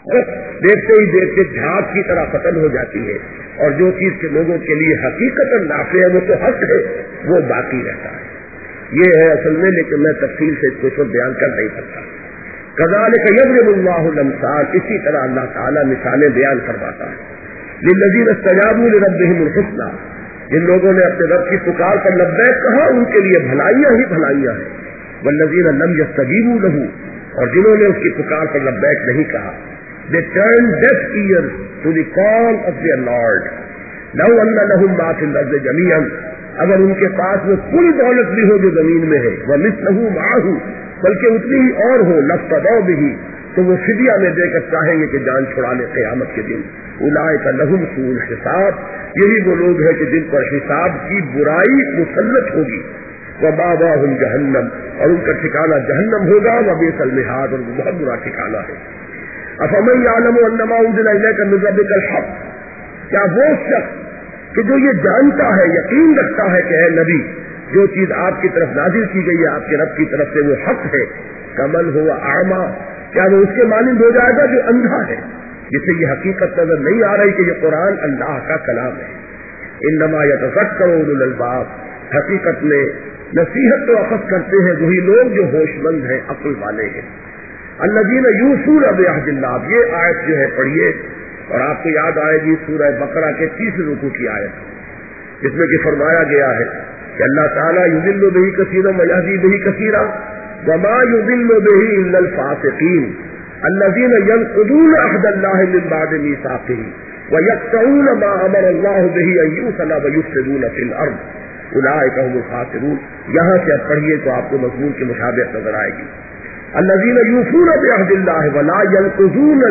دیکھتے ہی دیکھتے جھاگ کی طرح ختم ہو جاتی ہے، اور جو چیز کے لوگوں کے لیے حقیقت نافع ہے وہ تو حق ہے، وہ باقی رہتا ہے۔ یہ ہے اصل میں، لیکن میں تفصیل سے اس کو بیان کر نہیں سکتا۔ کذالک یضرب اللہ الامثال، اسی طرح اللہ تعالیٰ مثالیں بیان فرماتا ہے۔ للذین استجابوا لربهم الحسنى، جن لوگوں نے اپنے رب کی پکار پر لبیک کہا ان کے لیے بھلائیاں ہی بھلائیاں ہیں۔ والذین لم یستجیبوا له، اور جنہوں نے اس کی پکار پر لبیک نہیں کہا، they turned deaf ears to the call of their Lord. لو ان لهم ما في الارض جميعا، اگر ان کے پاس وہ کل دولت بھی ہو جو زمین میں ہے، ومثله معه، بلکہ اتنی ہی اور ہو، لافتدوا به، تو وہ فدیہ میں دے کر چاہیں گے کہ جان چھڑا لے قیامت کے دن۔ اولئک لهم سوء الحساب، یہی وہ لوگ ہیں کہ جن پر حساب کی برائی مسلط ہوگی۔ ومأواہم جہنم، اور ان کا ٹھکانہ جہنم ہوگا، وبئس المہاد، اور بہت برا ٹھکانہ ہے۔ افمن یعلم انما انزل الیک من ربک الحق، کیا وہ شخص کہ جو یہ جانتا ہے، یقین رکھتا ہے کہ اے نبی جو چیز آپ کی طرف نازل کی گئی ہے آپ کے رب کی طرف سے وہ حق ہے، کمن ہوا اعمیٰ، کیا وہ اس کے مانند ہو جائے گا جو اندھا ہے، جسے یہ حقیقت نظر نہیں آ رہی کہ یہ قرآن اللہ کا کلام ہے۔ انما یتذکر اولو الالباب، حقیقت میں نصیحت تو اخذ کرتے ہیں وہی لوگ جو ہوش مند ہیں، عقل والے ہیں۔ الذین یوفون بعہد اللہ، یہ آیت جو ہے پڑھیے، اور آپ کو یاد آئے گی سورہ بقرہ کے 30 رکوع کی آیت، جس میں کہ فرمایا گیا ہے کہ اللہ تعالیٰ یضل بہ کثیرا ویہدی بہ کثیرا وما یضل بہ الا الفاسقین الذین ینقضون عہد اللہ من بعد میثاقہ ویقطعون ما امر اللہ بہ ان یوصل ویفسدون فی الارض اولئک هم الخاسرون۔ یہاں سے اب پڑھیے تو آپ کو مضمون کی مشابہت نظر آئے گی۔ الذین یوفون بعہد اللہ ولا ینقضون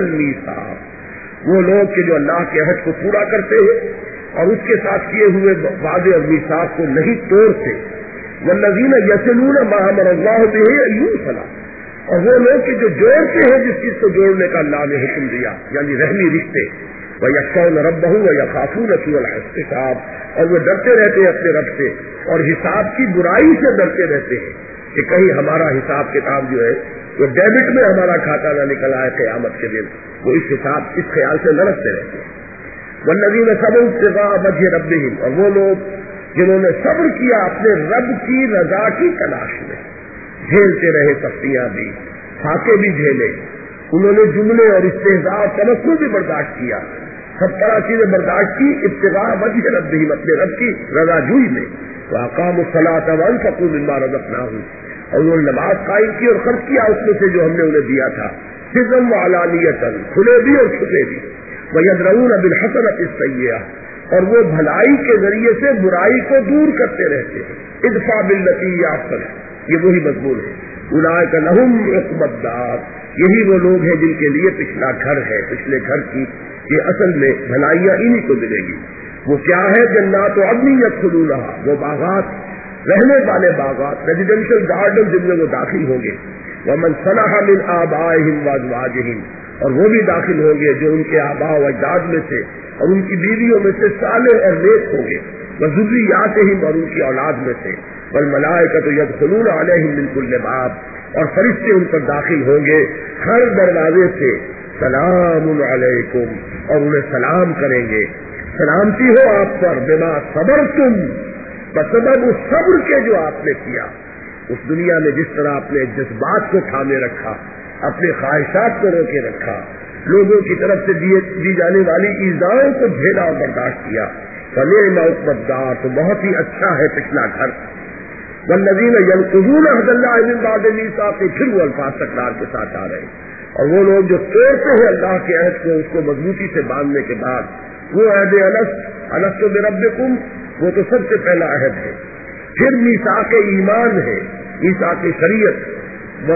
المیثاق، وہ لوگ کہ جو اللہ کے عہد کو پورا کرتے ہیں اور اس کے ساتھ کیے ہوئے وعدے اور میثاق کو نہیں توڑتے۔ والذین یصلون ما امر اللہ بہ ان یوصل، اور وہ لوگ کہ جو جوڑتے ہیں جس چیز کو جوڑنے کا اللہ نے حکم دیا، یعنی رحمی رشتے۔ وَيَخْشَوْنَ رَبَّهُمْ وَيَخَافُونَ سُوءَ الْحِسَابِ، اور وہ ڈرتے رہتے ہیں اپنے رب سے اور حساب کی برائی سے ڈرتے رہتے ہیں کہ کہیں ہمارا حساب کتاب جو ہے وہ ڈیبٹ میں ہمارا کھاتا نہ نکل آئے قیامت کے دن، وہ اس خیال سے نہ رکھتے رہتے ہیں۔ وَالَّذِينَ صَبَرُوا ابْتِغَاءَ وَجْهِ رَبِّهِمْ، اور وہ لوگ جنہوں نے صبر کیا اپنے رب کی رضا کی تلاش میں، جھیلتے رہے سختیاں بھی، فاقے بھی جھیلے، انہوں نے جملے اور استہزاء اور تنقل بھی برداشت کیا، سب طرح چیزیں برداشت کی، ابتغاء وجہ ربہم، اپنے رب کی رضا جوئی میں۔ وَأَقَامُوا الصَّلَاةَ وَأَنفَقُوا مِمَّا رَزَقْنَاهُمْ، اور انہوں نے نماز قائم کی اور خرچ کیا اس میں سے جو ہم نے انہیں دیا تھا، سرًّا وعلانیۃً، کھلے بھی اور چھپے بھی۔ وَيَدْرَؤُونَ بِالْحَسَنَةِ السَّيِّئَةَ، اور وہ بھلائی کے ذریعے سے برائی کو دور کرتے رہتے ہیں۔ ادفع باللتی ہی احسن، یہ وہی مضمون ہے۔ اولئک لہم عقبی الدار، یہی وہ لوگ ہیں جن کے لیے پچھلا گھر ہے، پچھلے گھر کی یہ اصل میں بھلائیاں انہی کو ملے گی۔ وہ کیا ہے؟ جنات عدن یدخلونہا، وہ باغات، رہنے والے باغات، ریزیڈینشل گارڈن جن میں وہ داخل ہوں گے۔ ومن صلح من آبائہم وازواجہم، اور وہ بھی داخل ہوں گے جو ان کے آباء و اجداد میں سے اور ان کی بیویوں میں سے صالح اور نیک ہوں گے، وذریاتہم، اور ان کی اولاد میں سے، والملائکۃ یدخلون علیہم من کل باب، اور فرشتے ان پر داخل ہوں گے ہر دروازے سے، سلام علیکم، اور انہیں سلام کریں گے، سلامتی ہو آپ پر، بما صبرتم، بسبب اس صبر کے جو آپ نے کیا، اس دنیا میں جس طرح اپنے جذبات کو تھامے رکھا، اپنے خواہشات کو روکے رکھا، لوگوں کی طرف سے دی جانے والی ایذاؤں کو جھیلا اور برداشت کیا، فنعم عقبی الدار، تو بہت ہی اچھا ہے پچھلا گھر۔ والذین ینقضون عہد اللہ من بعد میثاقہ، پھر وہ الفاظ تکرار کے ساتھ آ رہے ہیں، اور وہ لوگ جو توڑتے ہیں اللہ کے عہد کو، اس کو مضبوطی سے باندھنے کے بعد، وہ عہد الست بربکم، وہ تو سب سے پہلا عہد ہے، پھر میثاق ایمان ہے، میثاق شریعت، وہ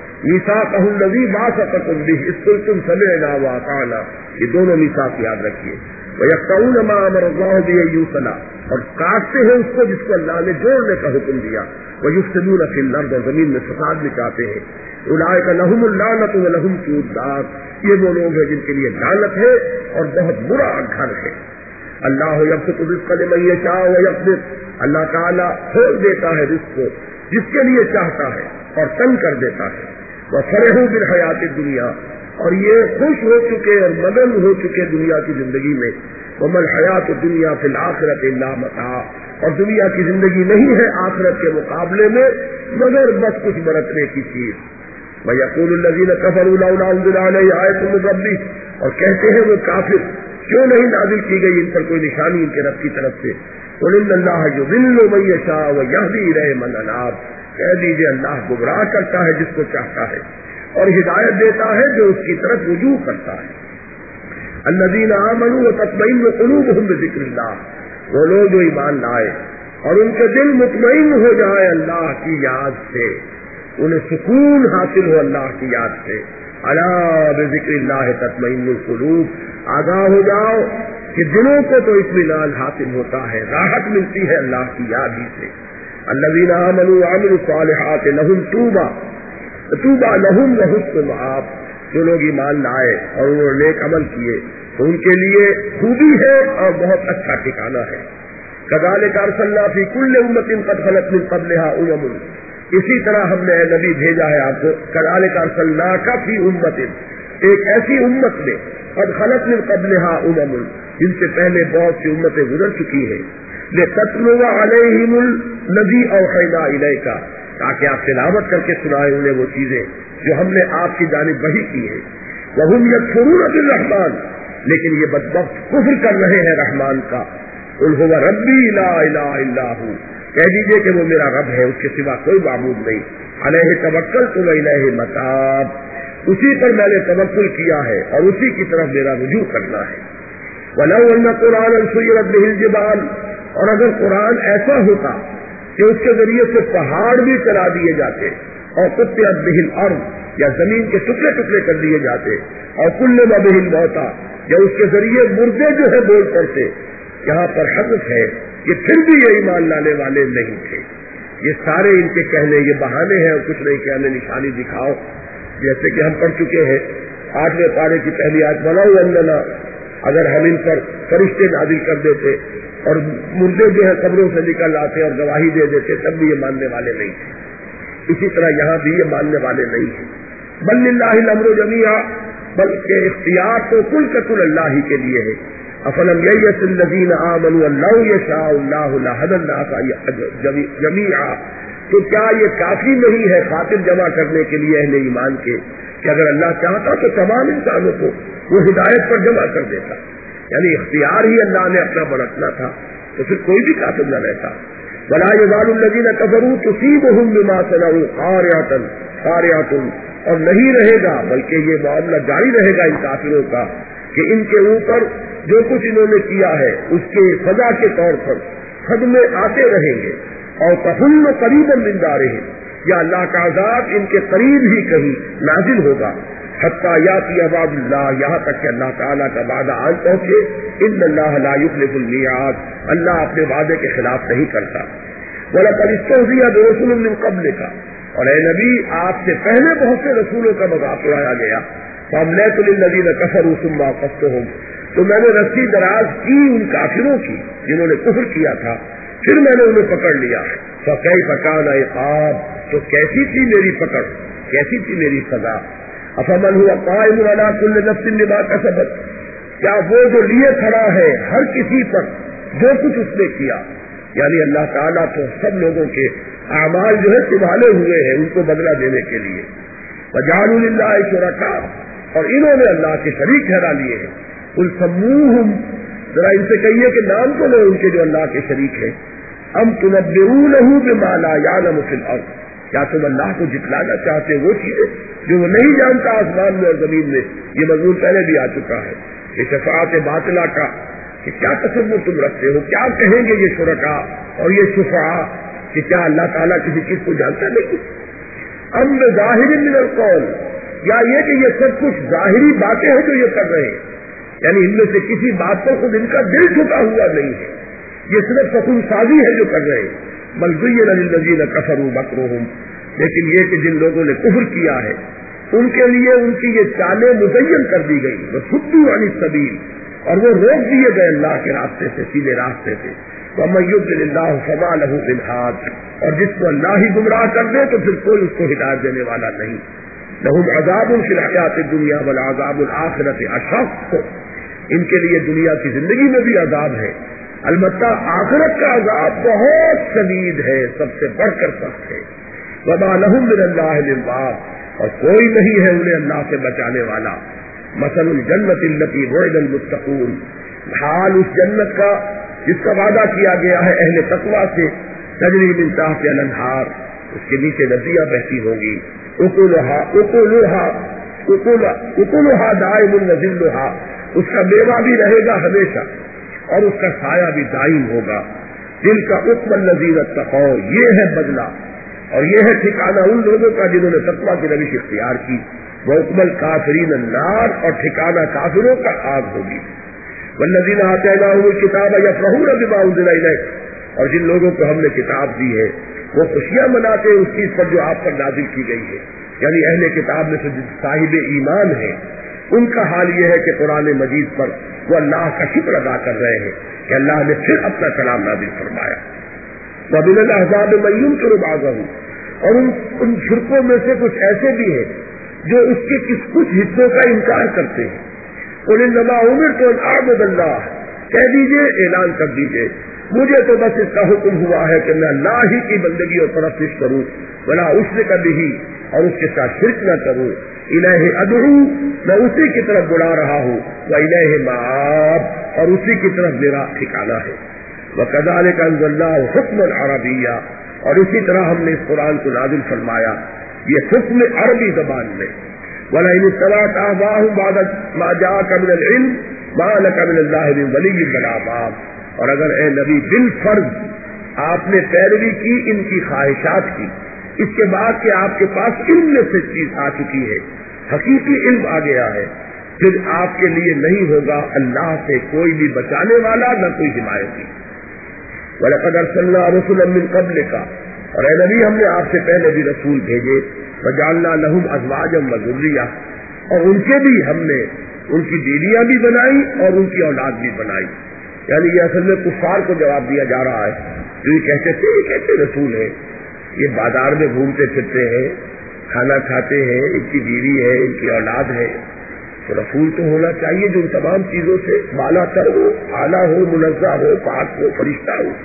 میثاقہ الذی واثقکم بہ اذ قلتم سمعنا واطعنا، یہ دونوں میثاق یاد رکھیے۔ وَيَقْطَعُونَ مَا أَمَرَ اللَّهُ بِهِ أَن يُوصَلَ، اور کاٹتے ہیں اس کو جس کو اللہ نے جوڑنے کا حکم دیا، وَيُفْسِدُونَ فِي الْأَرْضِ، اور زمین میں فساد مچاتے ہیں۔ اولئک لہم اللعنۃ ولہم سوء الدار، یہ وہ لوگ ہیں جن کے لیے لعنت ہے اور بہت برا گھر ہے۔ اللہ یبسط الرزق لمن یشاء ویقدر، اللہ تعالیٰ کھول دیتا ہے رزق کو جس کے لیے چاہتا ہے اور تنگ کر دیتا ہے۔ وفرحوا بالحیات الدنیا، اور یہ خوش ہو چکے اور مگن ہو چکے دنیا کی زندگی میں. وما الحیات الدنیا فی الآخرۃ الا متاع، اور دنیا کی زندگی نہیں ہے آخرت کے مقابلے میں مگر بس کچھ برتنے کی چیز. وَيَقُولُ الَّذِينَ كَفَرُوا لَوْلَا أُنزِلَ عَلَيْهِ آيَةٌ مِّن رَّبِّهِ، اور کہتے ہیں وہ کافر کیوں نہیں نازل کی گئی ان پر کوئی نشانی ان کے رب کی طرف سے. قُلْ إِنَّ اللَّهَ يُضِلُّ مَن يَشَاءُ وَيَهْدِي إِلَيْهِ مَنْ أَنَابَ، کہہ دیجیے اللہ گمراہ کرتا ہے جس کو چاہتا ہے اور ہدایت دیتا ہے جو اس کی طرف رجوع کرتا ہے. الَّذِينَ آمَنُوا وَتَطْمَئِنُّ قُلُوبُهُم بِذِكْرِ اللَّهِ، وہ لوگ جو ایمان لائے اور ان کے دل مطمئن ہو جائے اللہ کی یاد سے، انہیں سکون حاصل ہو اللہ کی یاد سے. الا بذکر اللہ تطمئن القلوب، آگاہ ہو جاؤ کہ دلوں کو تو اطمینان حاصل ہوتا ہے، راحت ملتی ہے اللہ کی یاد ہی سے. الذین آمنوا وعملوا الصالحات لهم طوبى لهم وحسن مآب، جو لوگ ایمان لائے اور انہوں نے نیک عمل کیے تو ان کے لیے خوبی ہے اور بہت اچھا ٹھکانہ ہے. كذلك ارسلنا في كل امة قد خلت من قبلها امم، اسی طرح ہم نے نبی بھیجا ہے آپ کو. كذلك ارسلناك في امة، ایک ایسی امت میں قد خلت من قبلها امم، جن سے پہلے بہت سی امتیں گزر چکی ہیں. لتتلو عليهم الذي اوحينا اليك، تاکہ آپ تلاوت کر کے سنائے انہیں وہ چیزیں جو ہم نے آپ کی جانب وحی کی ہے. وهم يكفرون بالرحمن، لیکن یہ بدبخت کفر کر رہے ہیں رحمان کا. قل هو ربی لا الہ الا هو، کہہ دیجیے کہ وہ میرا رب ہے، اس کے سوا کوئی معبود نہیں. علیہ توکلت والیہ متاب، اسی پر میں نے توکل کیا ہے اور اسی کی طرف میرا رجوع کرنا ہے. ولو ان قرآنا سیرت به الجبال، اور اگر قرآن ایسا ہوتا کہ اس کے ذریعے سے پہاڑ بھی چلا دیے جاتے، اور قطعت به الارض، یا زمین کے ٹکڑے ٹکڑے کر دیے جاتے، اور کلم به الموتى، یا اس کے ذریعے مردے جو ہے بول پڑتے. یہاں پر حذف ہے کہ پھر بھی یہ ایمان لانے والے نہیں تھے. یہ سارے ان کے کہنے یہ بہانے ہیں اور کچھ نہیں کہنے نشانی دکھاؤ. جیسے کہ ہم پڑھ چکے ہیں 8ویں پارے کی پہلی آیت، بناؤ اننا، اگر ہم ان پر فرشتے نازل کر دیتے اور مردے جو ہے قبروں سے نکل آتے اور گواہی دے دیتے تب بھی یہ ماننے والے نہیں تھے. اسی طرح یہاں بھی یہ ماننے والے نہیں ہیں. بل للہ الامر جمیعا، بلکہ اختیار تو کل کا کل اللہ ہی کے لیے ہے. افلم ییأس الذین آمنوا ان لو یشاء اللہ لہدی الناس جمیعا، تو کیا یہ کافی نہیں ہے خاطر جمع کرنے کے لیے اہل ایمان کے کہ اگر اللہ چاہتا تو تمام انسانوں کو وہ ہدایت پر جمع کر دیتا. یعنی اختیار ہی اللہ نے اپنا برتنا تھا تو پھر کوئی بھی کافر نہ رہتا. ولا یزال الذین کفروا تصیبهم بما صنعوا قارعۃ، اور نہیں رہے گا بلکہ یہ معاملہ جاری رہے گا ان کافروں کا کہ ان کے اوپر جو کچھ انہوں نے کیا ہے اس کے سزا کے طور پر صدمے آتے رہیں گے. اور تحل قریبا من دارہم، یا اللہ کا عذاب ان کے قریب ہی کہیں نازل ہوگا. حتی یاتی وعد اللہ، یہاں تک کہ اللہ تعالیٰ کا وعدہ آن پہنچے. ان اللہ لا یخلف المیعاد، اللہ اپنے وعدے کے خلاف نہیں کرتا. وَلَقَدِ اسْتُهْزِئَ بِرُسُلٍ مِّن قَبْلِكَ، اور اے نبی آپ سے پہلے بہت سے رسولوں کا مذاق اڑایا گیا. فَأَمْلَيْتُ لِلَّذِينَ كَفَرُوا ثُمَّ أَخَذْتُهُمْ، تو میں نے رسی دراز کی ان کافروں کی جنہوں نے کفر کیا تھا، پھر میں نے انہیں پکڑ لیا. فَكَيْفَ كَانَ عِقَابِ، تو کیسی تھی میری پکڑ، کیسی تھی میری سزا. أَفَمَنْ هُوَ قَائِمٌ عَلَىٰ كُلِّ نَفْسٍ بِمَا كَسَبَتْ، کیا وہ جو لیے کھڑا ہے ہر کسی پر جو کچھ اس نے کیا، یعنی اللہ تعالیٰ تو سب لوگوں کے اعمال جو ہے سنبھالے ہوئے ہیں ان کو بدلہ دینے کے لیے. وَجَعَلُوا لِلَّهِ شُرَكَاءَ، اور انہوں نے اللہ کے شریک ٹھہرا لیے ہیں. قُلْ سَمُّوهُمْ، ذرا ان سے کہیے کہ نام تو لو ان کے جو اللہ کے شریک ہیں. أَمْ تُنَبِّئُونَهُ بِمَا لَا يَعْلَمُ فِي الْأَرْضِ، کیا تم اللہ کو جتلانا چاہتے وہ چیزیں جو وہ نہیں جانتا آسمان میں اور زمین میں. یہ مضمون پہلے بھی آ چکا ہے. یہ شفاعت باطلہ کا کہ کیا تصور تم رکھتے ہو، کیا کہیں گے یہ شرکا اور یہ شفعاء کہ کیا اللہ تعالیٰ کسی چیز کو جانتا نہیں. ام بظاہر من القول، یا یہ کہ یہ سب کچھ ظاہری باتیں ہیں جو یہ کر رہے ہیں، یعنی ان میں سے کسی بات پر خود ان کا دل جھکا ہوا نہیں ہے، یہ صرف سکون سازی ہے جو کر رہے ہیں. بل زین للذین کفروا مکرهم، لیکن یہ کہ جن لوگوں نے کفر کیا ہے ان کے لیے ان کی یہ چالیں مزین کر دی گئی. وصدوا عن السبیل، اور وہ روک دیے گئے اللہ کے راستے سے، سیدھے راستے سے. ومن یضلل اللہ فما له من ہاد، اور جس کو اللہ ہی گمراہ کر دے تو پھر کوئی اس کو ہدایت دینے والا نہیں. لہم عذاب فی الحیات الدنیا والعذاب الآخرۃ اشق، ان کے لیے دنیا کی زندگی میں بھی عذاب ہے، البتہ آخرت کا عذاب بہت شدید ہے، سب سے بڑھ کر سخت ہے۔ وما لہم من اللہ من واق، اور کوئی نہیں ہے انہیں اللہ سے بچانے والا۔ مثل الجنت التی وعد المتقون، حال اس جنت کا جس کا وعدہ کیا گیا ہے اہل تقویٰ سے، تجری من تحتہا الانہار، اس کے نیچے ندیاں بہتی ہوں گی، اکلھا دائم وظلھا، اس کا میوہ بھی رہے گا ہمیشہ اور اس کا سایہ بھی دائم ہوگا۔ دل کا عقبى الذین اتقوا، یہ ہے بدلہ اور یہ ہے ٹھکانہ ان لوگوں کا جنہوں نے تقویٰ کی روش اختیار کی، وعقبى الکافرین النار، اور ٹھکانہ کافروں کا آگ ہوگی۔ والذین آتیناہم الکتاب یفرحون بما انزل الیک، اور جن لوگوں کو ہم نے کتاب دی ہے وہ خوشیاں مناتے ہیں اس چیز پر جو آپ پر نازل کی گئی ہے، یعنی اہل کتاب میں سے صاحب ایمان ہیں، ان کا حال یہ ہے کہ قرآن مجید پر وہ اللہ کا شکر ادا کر رہے ہیں کہ اللہ نے پھر اپنا کلام نازل فرمایا۔ وَمِنَ الْأَحْزَابِ مَن يُنكِرُ بَعْضَهُ، اور ان فرقوں میں سے کچھ ایسے بھی ہیں جو اس کے کچھ حصوں کا انکار کرتے ہیں۔ قُلْ إِنَّمَا أُمِرْتُ أَنْ أَعْبُدَ اللَّهَ، کہہ دیجئے، اعلان کر دیجئے، مجھے تو بس اس کا حکم ہوا ہے کہ میں اللہ ہی کی بندگی اور پرستش کروں، ولا اشرک بہ، اور اس کے ساتھ شرک نہ کروں، الہ ادعو، میں اسی کی طرف بلا رہا ہوں، والہ مآب، اور اسی کی طرف میرا ٹھکانہ ہے۔ وکذالک انزلناہ حکما عربیا، اور اسی طرح ہم نے اس قرآن کو نازل فرمایا یہ حکم عربی زبان میں۔ ولئن اتبعت اهواءهم بعد ما جاءك من العلم ما لك من الله من ولي ولا حافظ، اور اگر اے نبی بالفرض آپ نے پیروی کی ان کی خواہشات کی، اس کے بعد کہ آپ کے پاس علم میں سے چیز آ چکی ہے، حقیقی علم آ گیا ہے، پھر آپ کے لیے نہیں ہوگا اللہ سے کوئی بھی بچانے والا، نہ کوئی حمایتی۔ وَلَقَدْ أَرْسَلْنَا رُسُلًا مِّن قَبْلِكَ، اور اے نبی ہم نے آپ سے پہلے بھی رسول بھیجے، وَجَعَلْنَا لَهُمْ أَزْوَاجًا وَذُرِّيَّةً، اور ان کے بھی ہم نے ان کی بیویاں بھی بنائی اور ان کی اولاد بھی بنائی۔ یعنی یہ اصل میں کفار کو جواب دیا جا رہا ہے جو یہ کہتے تھے یہ کیسے رسول ہیں، یہ بازار میں گھومتے پھرتے ہیں، کھانا کھاتے ہیں، ان کی بیوی ہے، ان کی اولاد ہے، تو رسول تو ہونا چاہیے جو ان تمام چیزوں سے بالا تر ہو، اعلیٰ ہو، منزہ ہو، پاک ہو، فرشتہ ہو۔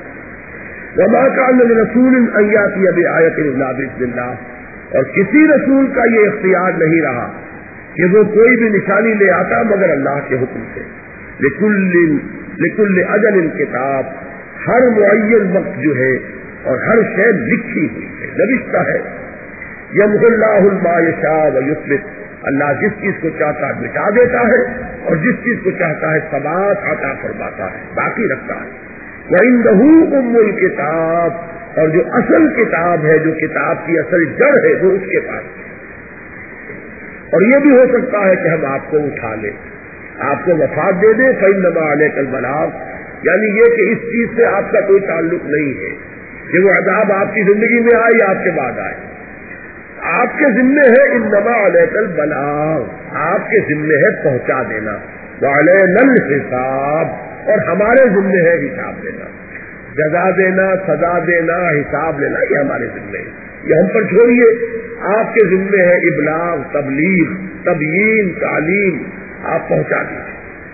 وما كان لرسول ان ياتي بآية الا بإذن الله، اور کسی رسول کا یہ اختیار نہیں رہا کہ وہ کوئی بھی نشانی لے آتا مگر اللہ کے حکم سے۔ لکل اجل کتاب، ہر معین وقت جو ہے اور ہر شے لکھی ہوئی ہے، نوشتہ ہے۔ یمحو اللہ ما یشاء ویثبت، اللہ جس چیز کو چاہتا ہے مٹا دیتا ہے اور جس چیز کو چاہتا ہے ثبات عطا فرماتا ہے، باقی رکھتا ہے۔ وعنده ام الکتاب، اور جو اصل کتاب ہے، جو کتاب کی اصل جڑ ہے، وہ اس کے پاس ہے۔ اور یہ بھی ہو سکتا ہے کہ ہم آپ کو اٹھا لیں، آپ کو وفات دے دیں، فإنما علیک البلاغ، یعنی یہ کہ اس چیز سے آپ کا کوئی تعلق نہیں ہے کہ وہ عذاب آپ کی زندگی میں آئے یا آپ کے بعد آئے، آپ کے ذمے ہے انما علیک البلاغ، آپ کے ذمے ہے پہنچا دینا، وعلینا الحساب، اور ہمارے ذمے ہے حساب دینا، جزا دینا، سزا دینا، حساب لینا، یہ ہمارے ذمے ہے، یہ ہم پر چھوڑیے، آپ کے ذمے ہے ابلاغ، تبلیغ، تبیین، تعلیم، آپ پہنچا دیجیے۔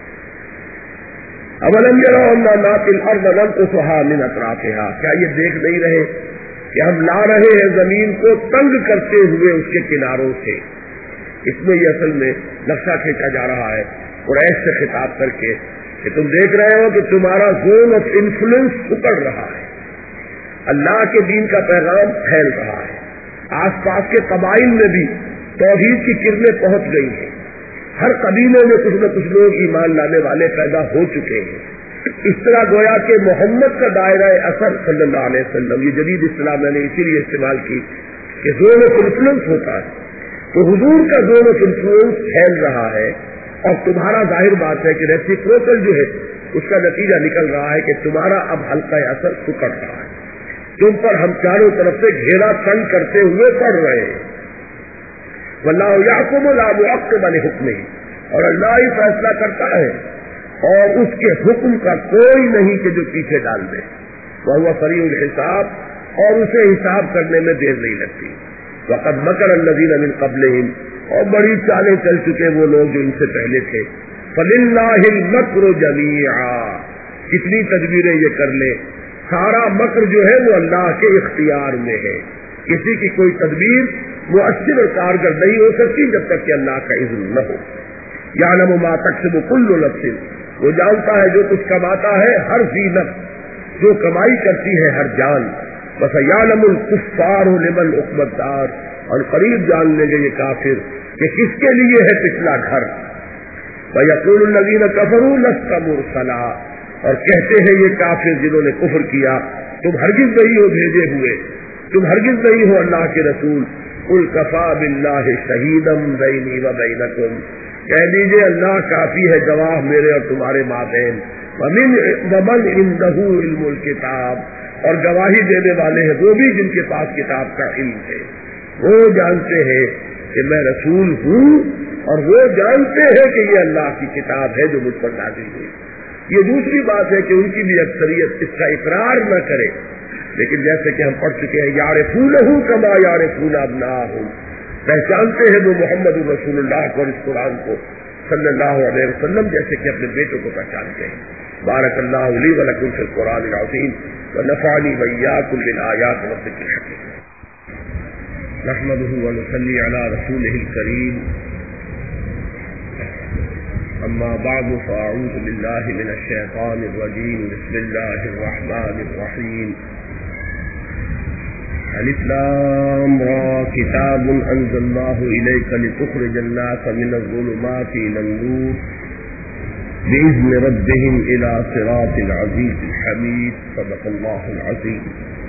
اولم یروا انا ناتی الارض ننقصها من اطرافها، کیا یہ دیکھ نہیں رہے کہ ہم لا رہے ہیں زمین کو تنگ کرتے ہوئے اس کے کناروں سے۔ اس میں یہ اصل میں نقشہ کھینچا جا رہا ہے قریش سے خطاب کر کے کہ تم دیکھ رہے ہو کہ تمہارا زون آف انفلوئنس اکڑ رہا ہے، اللہ کے دین کا پیغام پھیل رہا ہے، آس پاس کے قبائل میں بھی توحید کی کرنیں پہنچ گئی ہیں، ہر قبیلے میں کچھ نہ کچھ لوگ ایمان لانے والے پیدا ہو چکے ہیں۔ اس طرح گویا کہ محمد کا دائرہ اثر صلی اللہ علیہ وسلم، یہ جدید اصطلاح میں نے اسی لیے استعمال کی کہ زون آف انفلوئنس ہوتا ہے، تو حضور کا زون آف انفلوئنس پھیل رہا ہے، اور تمہارا ظاہر بات ہے کہ ریسیپروکل جو ہے اس کا نتیجہ نکل رہا ہے کہ تمہارا اب حلقہ اثر سکڑ رہا ہے، تم پر ہم چاروں طرف سے گھیرا تنگ کرتے ہوئے پڑ رہے ہیں۔ واللہ یحکم لا معقب لحکمہ، اور اللہ ہی فیصلہ کرتا ہے اور اس کے حکم کا کوئی نہیں کہ جو پیچھے ڈال دے، وہو سریع الحساب، اور اسے حساب کرنے میں دیر نہیں لگتی۔ وقد مکر الذین من قبلہم، اور بڑی چالیں چل چکے وہ لوگ جو ان سے پہلے تھے. فَلِلَّهِ الْمَكْرُ جَمِيعًا، کتنی تدبیریں یہ کر لیں، سارا مکر جو ہے وہ اللہ کے اختیار میں ہے. کسی کی کوئی تدبیر مؤثر اور کارگر نہیں ہو سکتی جب تک کہ اللہ کا اذن نہ ہو. یعلم ما تکسب کل نفس، وہ جانتا ہے جو کچھ کماتا ہے ہر ذی نفس، جو کمائی کرتی ہے ہر جان. بس یعلم الکفار لمن عقبى الدار، اور قریب جان لیں گے یہ کافر کہ کس کے لیے ہے پچھلا گھر. وَيَقُولُ الَّذِينَ كَفَرُوا لَسْتَ مُرْسَلًا، اور کہتے ہیں یہ کافر جنہوں نے کفر کیا تم ہرگز نہیں ہو بھیجے ہوئے، تم ہرگز نہیں ہو اللہ کے رسول. قُلْ كَفَىٰ بِاللَّهِ شَهِيدًا بَيْنِي وَبَيْنَكُمْ، کہہ دیجئے اللہ کافی ہے گواہ میرے اور تمہارے مابین. وَمَنْ عِندَهُ عِلْمُ الْكِتَابِ، اور گواہی دینے والے ہیں وہ بھی جن کے پاس کتاب کا علم ہے. وہ جانتے ہیں کہ میں رسول ہوں، اور وہ جانتے ہیں کہ یہ اللہ کی کتاب ہے جو مجھ پر نازل ہوئی. یہ دوسری بات ہے کہ ان کی بھی اکثریت اس کا اقرار نہ کرے، لیکن جیسے کہ ہم پڑھ چکے ہیں یعرفونہ کما یعرفون ابناءہم، پہچانتے ہیں وہ محمد رسول اللہ کو اور اس قرآن کو صلی اللہ علیہ وسلم جیسے کہ اپنے بیٹوں کو پہچانتے ہیں. بارک اللہ لی ولکم فی القرآن العظیم ونفعنی وإیاکم بالآیات والذکر الحکیم. نحمده ونصلی علی رسوله الکریم. اما بعد فاعوذ باللہ من الشیطان الرجیم. بسم اللہ الرحمن الرحیم. الف لام را کتاب انزلناہ الیک لتخرج الناس من الظلمات الى النور بإذن ربهم الى صراط العزیز الحمید. صدق اللہ العظیم.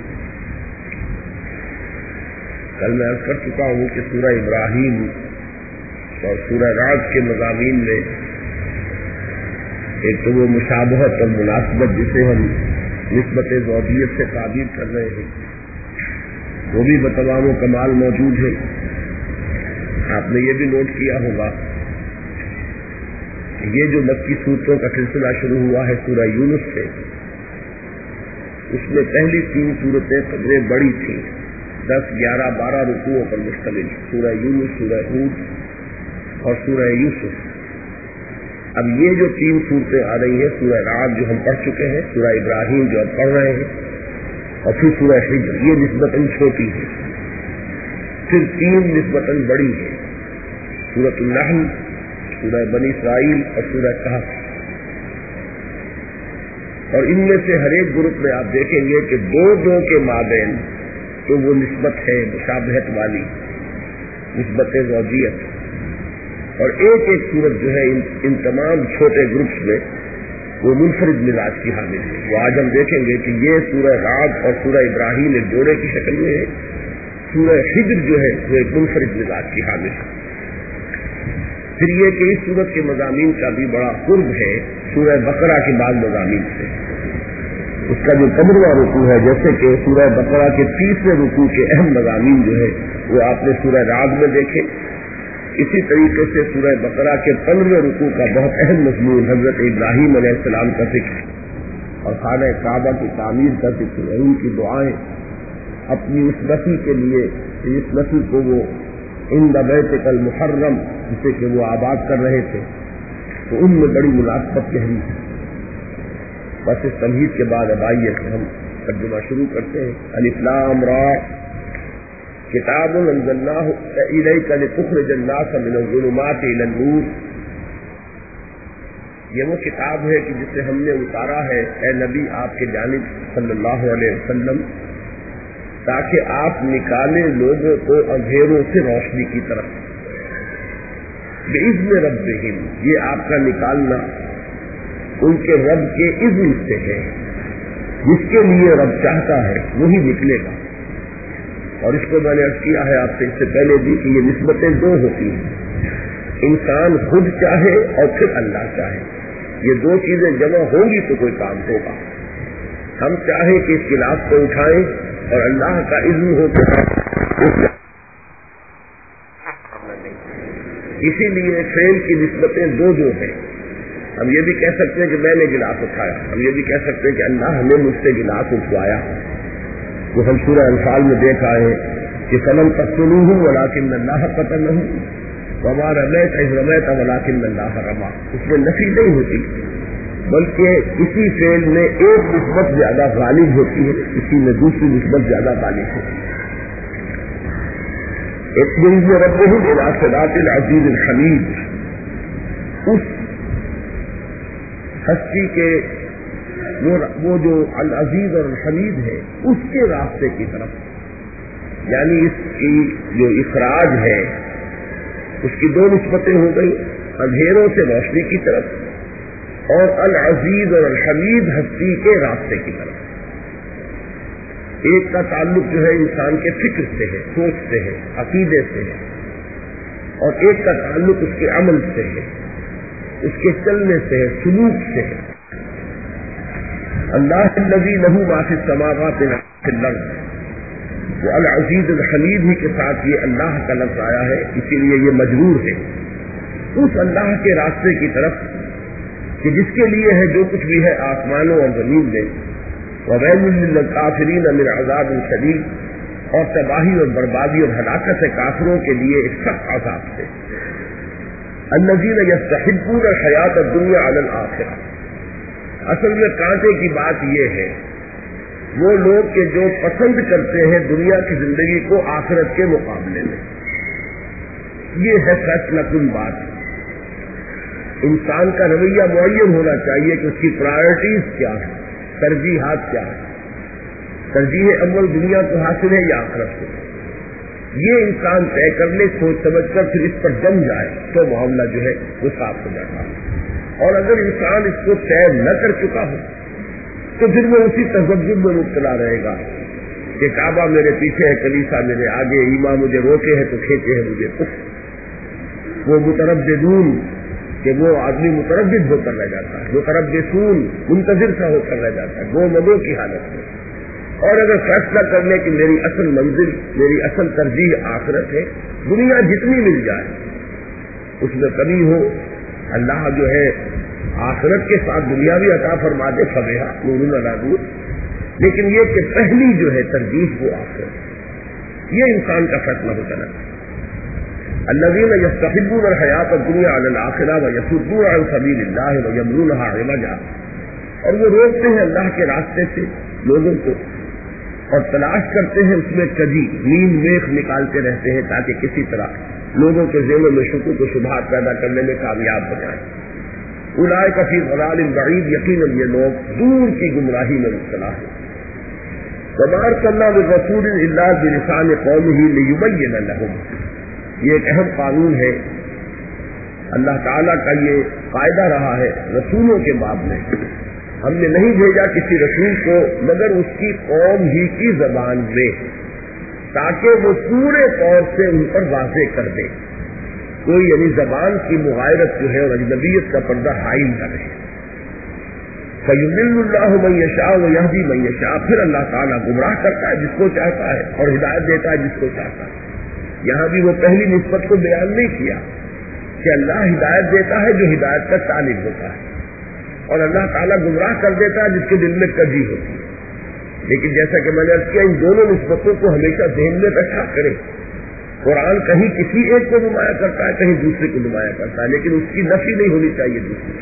کل میں عرض کر چکا ہوں کہ سورہ ابراہیم اور سورہ رعد کے مضامین میں ایک تو وہ مشابہت اور مناسبت جسے ہم نسبت زوجیت سے تعبیر کر رہے ہیں وہ بھی بتمام و کمال موجود ہے. آپ نے یہ بھی نوٹ کیا ہوگا کہ یہ جو مکی سورتوں کا سلسلہ شروع ہوا ہے سورہ یونس سے، اس میں پہلی 3 سورتیں قدرے بڑی تھیں، 10، 11، 12 رکوعوں پر مشتمل، سورہ یونس، سورہ ہود اور سورہ یوسف. اب یہ جو 3 سورتیں آ رہی ہیں، سورہ رعد جو ہم پڑھ چکے ہیں، سورہ ابراہیم جو اب پڑھ رہے ہیں، اور پھر سورہ حجر، یہ نسبتاً چھوٹی ہے. پھر 3 نسبتاً بڑی ہے، سورۃ النحل، سورہ بنی اسرائیل اور سورہ کہف. اور ان میں سے ہر ایک گروپ میں آپ دیکھیں گے کہ 2 کے مابین تو وہ نسبت ہے مشابہت والی، نسبت زوجیت. اور ایک سورت جو ہے ان تمام چھوٹے گروپس میں وہ منفرد مزاج کی حامل ہے. وہ آج ہم دیکھیں گے کہ یہ سورہ رعد اور سورہ ابراہیم ایک جوڑے کی شکل میں ہے، سورہ حجر جو ہے وہ ایک منفرد مزاج کی حامل ہے. پھر یہ کہ اس سورت کے مضامین کا بھی بڑا قرب ہے سورہ بقرہ کے بعد مضامین سے. اس کا جو 15واں رکوع ہے، جیسے کہ سورہ بقرہ کے 30ویں رکوع کے اہم مضامین جو ہے وہ آپ نے سورہ رعد میں دیکھے، اسی طریقے سے سورہ بقرہ کے 15ویں رکوع کا بہت اہم مضمون حضرت ابراہیم علیہ السلام کا ذکر اور خانہ کعبہ کی تعمیر کا ذکر، ان کی دعائیں اپنی اس نفی کے لیے، اس نفی کو وہ عند بیتک المحرم جسے کہ وہ آباد کر رہے تھے، تو ان میں بڑی مناسبت گہری ہے. بس اس تمہید کے بعد اب آئیے کہ ہم ترجمہ شروع کرتے ہیں. الف لام را کتاب انزلناہ الیک لتخرج الناس من الظلمات الی النور. یہ وہ کتاب ہے کہ جسے ہم نے اتارا ہے اے نبی آپ کے جانب صلی اللہ علیہ وسلم، تاکہ آپ نکالیں لوگوں کو اندھیروں سے روشنی کی طرف. بِإِذْنِ رَبِّهِمْ، یہ آپ کا نکالنا ان کے رب کے اذن سے ہے. جس کے لیے رب چاہتا ہے وہی نکلے گا. اور اس کو میں نے عرض کیا ہے آپ سے اس سے پہلے بھی کہ یہ نسبتیں 2 ہوتی ہیں، انسان خود چاہے اور پھر اللہ چاہے. یہ 2 چیزیں جمع ہوں گی تو کوئی کام ہوگا. ہم چاہیں کہ اس خلاف کو اٹھائیں اور اللہ کا اذن ہو تو اسی لیے فعل کی نسبتیں 2 ہیں. ہم یہ بھی کہہ سکتے ہیں کہ میں نے گلاس اٹھایا، ہم یہ بھی کہہ سکتے ہیں کہ اللہ نے مجھ سے گلاس اٹھوایا. وہ ہم سورہ انفال میں دیکھ آئے کہ فلم تقتلوہ ولکن اللہ قتلہ، وما رمیت اذ رمیت ولکن اللہ رمی، اس میں نفی نہیں ہوتی بلکہ کسی فعل میں ایک نسبت زیادہ غالب ہوتی ہے، کسی میں دوسری نسبت زیادہ غالب ہوتی ہے۔ اطمئن ربهم الى صراط العزیز الحمید، اس ہستی کے وہ جو العزیز اور الحمید ہے اس کے راستے کی طرف، یعنی اس کی جو اخراج ہے اس کی دو نسبتیں ہو گئی، اندھیروں سے روشنی کی طرف اور العزیز اور الحمید ہستی کے راستے کی طرف۔ ایک کا تعلق جو ہے انسان کے فکر سے ہے، سوچ سے ہے، عقیدے سے ہے، اور ایک کا تعلق اس کے عمل سے ہے، اس کے چلنے سے ہے، سلوک سے ہے۔ اللہ الذی لہ ما فی السماوات و فی الارض، وہ العزیز الحمید ہی کے ساتھ یہ اللہ کا لفظ آیا ہے، اسی لیے یہ مجرور ہے۔ اس اللہ کے راستے کی طرف کہ جس کے لیے ہے جو کچھ بھی ہے آسمانوں اور زمین میں، وویل للکافرین من عذاب شدید، اور تباہی اور بربادی اور ہلاکت ہے کافروں کے لیے ایک سخت عذاب سے۔ الذین یستحبون الحیاۃ الدنیا علی الآخرہ، اصل میں کانٹے کی بات یہ ہے وہ لوگ کہ جو پسند کرتے ہیں دنیا کی زندگی کو آخرت کے مقابلے میں، یہ ہے فیصلہ کن بات۔ انسان کا رویہ معین ہونا چاہیے کہ اس کی پرائرٹیز کیا ہے، ترجیحات کیا ہے، ترجیح اول دنیا کو حاصل ہے یا آخرت کو، یہ انسان طے کر لے سوچ سمجھ کر، پھر اس پر جم جائے تو معاملہ جو ہے وہ صاف ہو جاتا ہے۔ اور اگر انسان اس کو طے نہ کر چکا ہو تو پھر وہ اسی تذبذب میں مبتلا رہے گا کہ کعبہ میرے پیچھے ہے، کلیسا میرے آگے، امام مجھے روکے ہیں تو کھینچے ہیں مجھے۔ وہ مترددون کہ وہ آدمی متردد ہو کر رہ جاتا ہے، متربصون منتظر سا ہو کر رہ جاتا ہے، وہ مدوں کی حالت میں۔ اور اگر فیصلہ کر لے کہ میری اصل منزل، میری اصل ترجیح آخرت ہے، دنیا جتنی مل جائے اس میں کمی ہو، اللہ جو ہے آخرت کے ساتھ دنیا بھی عطا فرما دے، فبہا نور علی نور، لیکن یہ کہ پہلی جو ہے ترجیح وہ آخرت، یہ انسان کا فیصلہ ہو جانا۔ الذین یستحبون الحیاۃ الدنیا علی الآخرہ ویصدون عن سبیل اللہ ویبغونها عوجا، اور وہ روکتے ہیں اللہ کے راستے سے لوگوں کو اور تلاش کرتے ہیں اس میں کجی، نیم میخ نکالتے رہتے ہیں تاکہ کسی طرح لوگوں کے ذہنوں میں شکوک و شبہات پیدا کرنے میں کامیاب ہو جائیں۔ اولئک فی ضلال بعید، یقیناً یہ لوگ دور کی گمراہی میں مبتلا ہیں۔ وما ارسلنا من رسول الا بلسان قومہ لیبین لہم، یہ ایک اہم قانون ہے، اللہ تعالیٰ کا یہ قاعدہ رہا ہے رسولوں کے باب میں، ہم نے نہیں بھیجا کسی رسول کو مگر اس کی قوم ہی کی زبان میں، تاکہ وہ پورے طور سے ان پر واضح کر دے، کوئی یعنی زبان کی مغایرت جو ہے اور اجنبیت کا پردہ حائل نہ رہے۔ فَيُضِلُّ اللَّهُ مَن يَشَاءُ وَيَهْدِي مَن يَشَاءُ، پھر اللہ تعالیٰ گمراہ کرتا ہے جس کو چاہتا ہے اور ہدایت دیتا ہے جس کو چاہتا ہے۔ یہاں بھی وہ پہلی نسبت کو بیان نہیں کیا کہ اللہ ہدایت دیتا ہے جو ہدایت کا طالب ہوتا ہے، اور اللہ تعالیٰ گمراہ کر دیتا ہے جس کے دل میں کجی ہوتی ہے۔ لیکن جیسا کہ میں نے عرض کیا، ان دونوں نسبتوں کو ہمیشہ ذہن میں رکھا کرے۔ قرآن کہیں کسی ایک کو نمایاں کرتا ہے، کہیں دوسرے کو نمایاں کرتا ہے، لیکن اس کی نفی نہیں ہونی چاہیے دوسری۔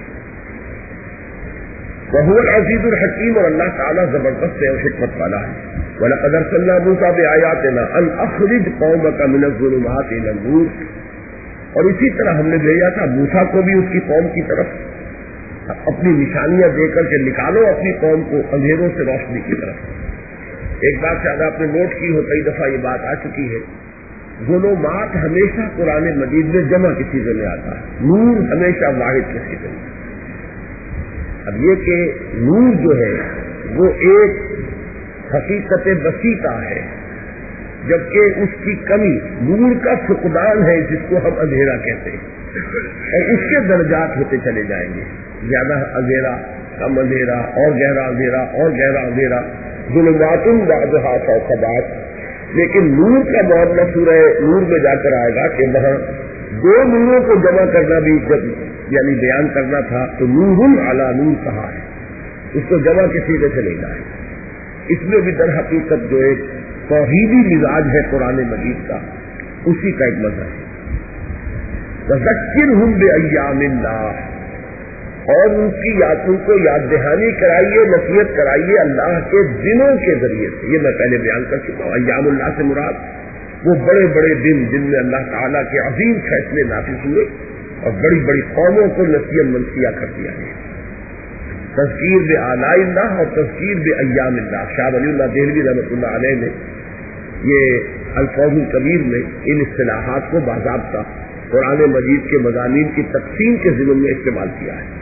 وَهُوَ الْعَزِيزُ الْحَكِيمُ، اور اللہ تعالیٰ زبردست ہے اور حکمت والا ہے۔ وَلَقَدْ أَرْسَلْنَا مُوسَىٰ بِآيَاتِنَا أَنْ أَخْرِجْ قَوْمَكَ مِنَ الظُّلُمَاتِ إِلَى النُّورِ، اور اسی طرح ہم نے بھیجا تھا موسیٰ کو بھی اس کی قوم کی طرف اپنی نشانیاں دے کر کے نکالو اپنی قوم کو اندھیروں سے روشنی کی طرف۔ ایک بات شاید آپ نے نوٹ کی ہو، کئی دفعہ یہ بات آ چکی ہے، ظلمات ہمیشہ قرآن مجید میں جمع کی چیزوں میں آتا ہے، نور ہمیشہ واحد کی چیزوں میں۔ اب یہ کہ نور جو ہے وہ ایک حقیقت بسیطہ ہے، جبکہ اس کی کمی نور کا فقدان ہے جس کو ہم اندھیرا کہتے ہیں، اور اس کے درجات ہوتے چلے جائیں گے، زیادہ اندھیرا، کم اندھیرا، اور گہرا اندھیرا، اور گہرا اندھیرا، ظلمات بعضھا فوق بعض۔ لیکن نور کا معاملہ سورہ نور میں جا کر آئے گا کہ وہاں دو نوروں کو جمع کرنا بھی جب یعنی بیان کرنا تھا تو نور علی نور کہا ہے، اس کو جمع کے سیدھے سے لے جائے۔ اس میں بھی در حقیقت جو ایک توحیدی مزاج ہے قرآن مجید کا، اسی کا ایک مظہر ہے۔ وذکرہم بایام اللہ، اور ان کو یاد دہانی کرائیے، نصیحت کرائیے اللہ کے دنوں کے ذریعے سے۔ یہ میں پہلے بیان کر چکا ہوں، ایام اللہ سے مراد وہ بڑے بڑے دن جن میں اللہ تعالیٰ کے عظیم فیصلے نافذ ہوئے اور بڑی بڑی قوموں کو نصیحت منسیہ کر دیا گیا۔ تذکیر بآلاء اللہ اور تذکیر بایام اللہ، شاہ ولی اللہ دہلوی رحمۃ اللہ علیہ نے یہ الفوظ الکبیر میں ان اصطلاحات کو باضابطہ قرآن مجید کے مضامین کی تقسیم کے ضمن میں استعمال کیا ہے۔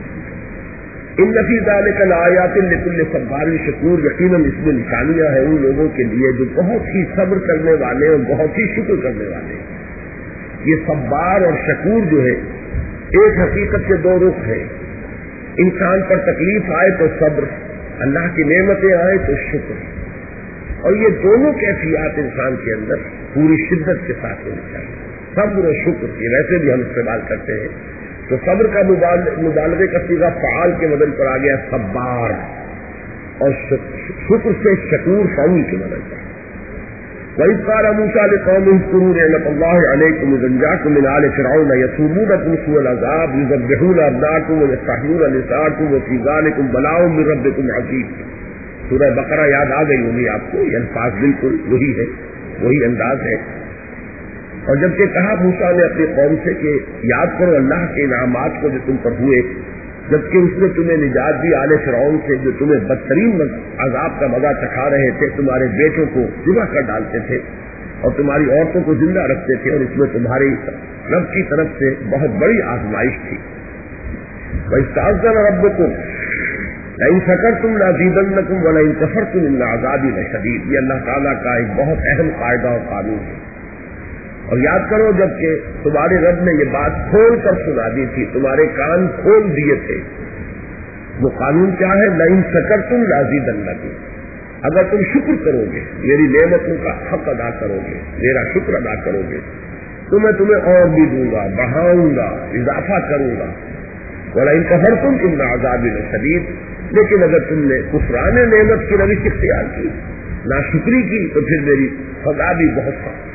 ان فی ذلک لآیات لکل صبار شکور، یقیناً اس میں نشانیاں ہیں ان لوگوں کے لیے جو بہت ہی صبر کرنے والے اور بہت ہی شکر کرنے والے۔ یہ صبار اور شکور جو ہے ایک حقیقت کے دو رخ ہیں، انسان پر تکلیف آئے تو صبر، اللہ کی نعمتیں آئے تو شکر، اور یہ دونوں کیفیات انسان کے اندر پوری شدت کے ساتھ ہونی چاہیے۔ صبر اور شکر کی ویسے بھی ہم استعمال کرتے ہیں تو صبر کا مبالغے کا صیغہ فعال کے بدل پر آ گیا صبار، اور شکر سے شکور فعول کے بدل پر۔ وَإِذْ قَالَ مُوسَىٰ لِقَوْمِهِ اذْكُرُوا نِعْمَةَ اللَّهِ عَلَيْكُمْ إِذْ أَنجَاكُم مِّنْ آلِ فِرْعَوْنَ يَسُومُونَكُمْ سُوءَ الْعَذَابِ يُذَبِّحُونَ أَبْنَاءَكُمْ وَيَسْتَحْيُونَ نِسَاءَكُمْ وَفِي ذَٰلِكُمْ بَلَاءٌ مِّن رَّبِّكُمْ عَظِيمٌ۔ سورہ بقرہ یاد آ گئی ہوگی آپ کو، یہ الفاظ بالکل وہی ہے، وہی انداز ہے۔ اور جب کہ کہا موسیٰ نے اپنی قوم سے کہ یاد کرو اللہ کے انعامات کو جو تم پر ہوئے، جبکہ اس نے تمہیں نجات دی آل فرعون سے جو تمہیں بدترین عذاب کا مزہ چکھا رہے تھے، تمہارے بیٹوں کو ذبح کر ڈالتے تھے اور تمہاری عورتوں کو زندہ رکھتے تھے، اور اس میں تمہاری رب کی طرف سے بہت بڑی آزمائش تھی۔ وَإِسْتَأْذَنَ رَبُّكُمْ لَئِن شَكَرْتُمْ لَأَزِيدَنَّكُمْ وَلَئِن كَفَرْتُمْ إِنَّ عَذَابِي لَشَدِيدٌ۔ یہ اللہ تعالیٰ کا ایک بہت اہم قاعدہ اور قانون ہے۔ اور یاد کرو جب کہ تمہارے رب نے یہ بات کھول کر سنا دی تھی، تمہارے کان کھول دیے تھے، وہ قانون کیا ہے؟ لئن شکرتم لازیدنکم، اگر تم شکر کرو گے، میری نعمتوں کا حق ادا کرو گے، میرا شکر ادا کرو گے تو میں تمہیں اور بھی دوں گا، بڑھاؤں گا، اضافہ کروں گا۔ ولئن کفرتم ان عذابی لشدید، لیکن اگر تم نے کفران نعمت کی روش اختیار کی، ناشکری کی، تو پھر میری سزا بھی بہت سخت۔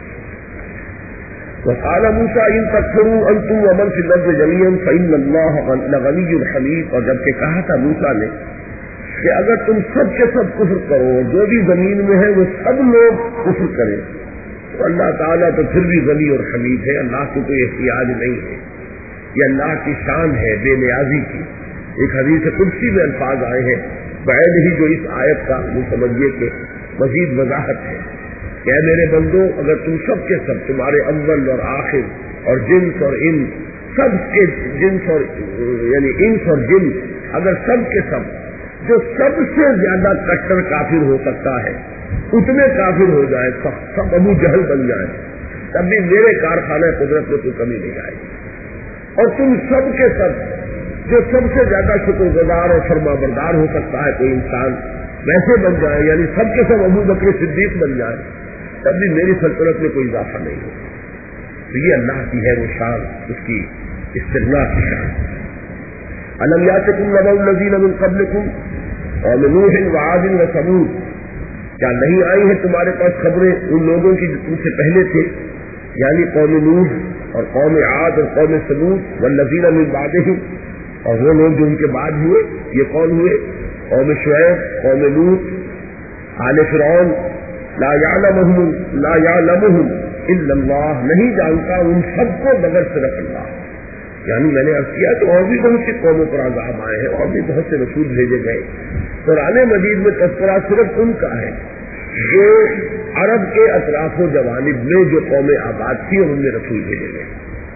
وقال موسیٰ ان تکفروا انتم ومن فی الارض جميعا فإن اللہ لغنی حمید، اور جب کہ کہا تھا موسیٰ نے کہ اگر تم سب کے سب کفر کرو، جو بھی زمین میں ہے وہ سب لوگ کفر کریں، تو اللہ تعالیٰ تو پھر بھی غنی اور حمید ہے، اللہ کو کوئی احتیاج نہیں ہے، یہ اللہ کی شان ہے بے نیازی کی۔ ایک حدیث قدسی میں الفاظ آئے ہیں بعد ہی جو اس آیت کا وہ سمجھیے کہ مزید وضاحت ہے کہ اے میرے بندو، اگر تم سب کے سب، تمہارے اول اور آخر اور جنس اور انس، سب کے جنس اور یعنی انس اور جن، اگر سب کے سب جو سب سے زیادہ کٹر کافر ہو سکتا ہے اتنے کافر ہو جائے، سب ابو جہل بن جائے، تب بھی میرے کارخانہ قدرت میں کوئی کمی نہیں آئے گی۔ اور تم سب کے سب جو سب سے زیادہ شکر گزار اور فرما بردار ہو سکتا ہے کوئی انسان، ویسے بن جائے، یعنی سب کے سب ابو بکر صدیق بن جائے، تب بھی میری سلطنت میں کوئی اضافہ نہیں ہوگا۔ تو یہ اللہ کی ہے وہ شان، اس کی استغنا کی شان۔ الم یاتکم نبأ الذین من قبلکم قوم نوح وعاد وثمود، کیا نہیں آئی ہیں تمہارے پاس خبریں ان لوگوں کی جو تم سے پہلے تھے، یعنی قوم نوح اور قوم عاد اور قوم ثمود، والذین من بعدہم، اور وہ لوگ جو ان کے بعد ہوئے، یہ کون ہوئے؟ قوم شعیب، قوم لوط، آل فرعون۔ لا یعلمہم الا اللہ، نہیں جانتا ان سب کو مگر صرف اللہ۔ یعنی میں نے عرض کیا کہ اور بھی بہت سی قوموں پر عذاب آئے ہیں، اور بھی بہت سے رسول بھیجے گئے۔ قرآن مجید میں تذکرہ صرف ان کا ہے جو عرب کے اطراف و جوانب میں جو قومیں آباد تھی اور ان میں رسول بھیجے گئے۔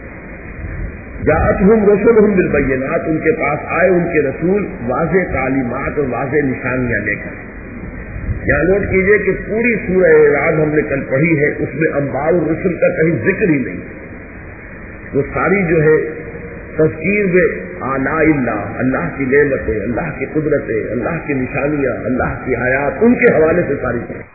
جاءتہم رسلہم بالبینات، ان کے پاس آئے ان کے رسول واضح تعلیمات اور واضح نشانیاں لے کر۔ یہاں نوٹ کیجئے کہ پوری سورہ اعراض ہم نے کل پڑھی ہے، اس میں انباء الرسل کا کہیں ذکر ہی نہیں، وہ ساری جو ہے تذکیر بآلاء اللہ، اللہ کی نعمتیں، اللہ کی قدرتیں، اللہ کی نشانیاں، اللہ کی آیات، ان کے حوالے سے ساری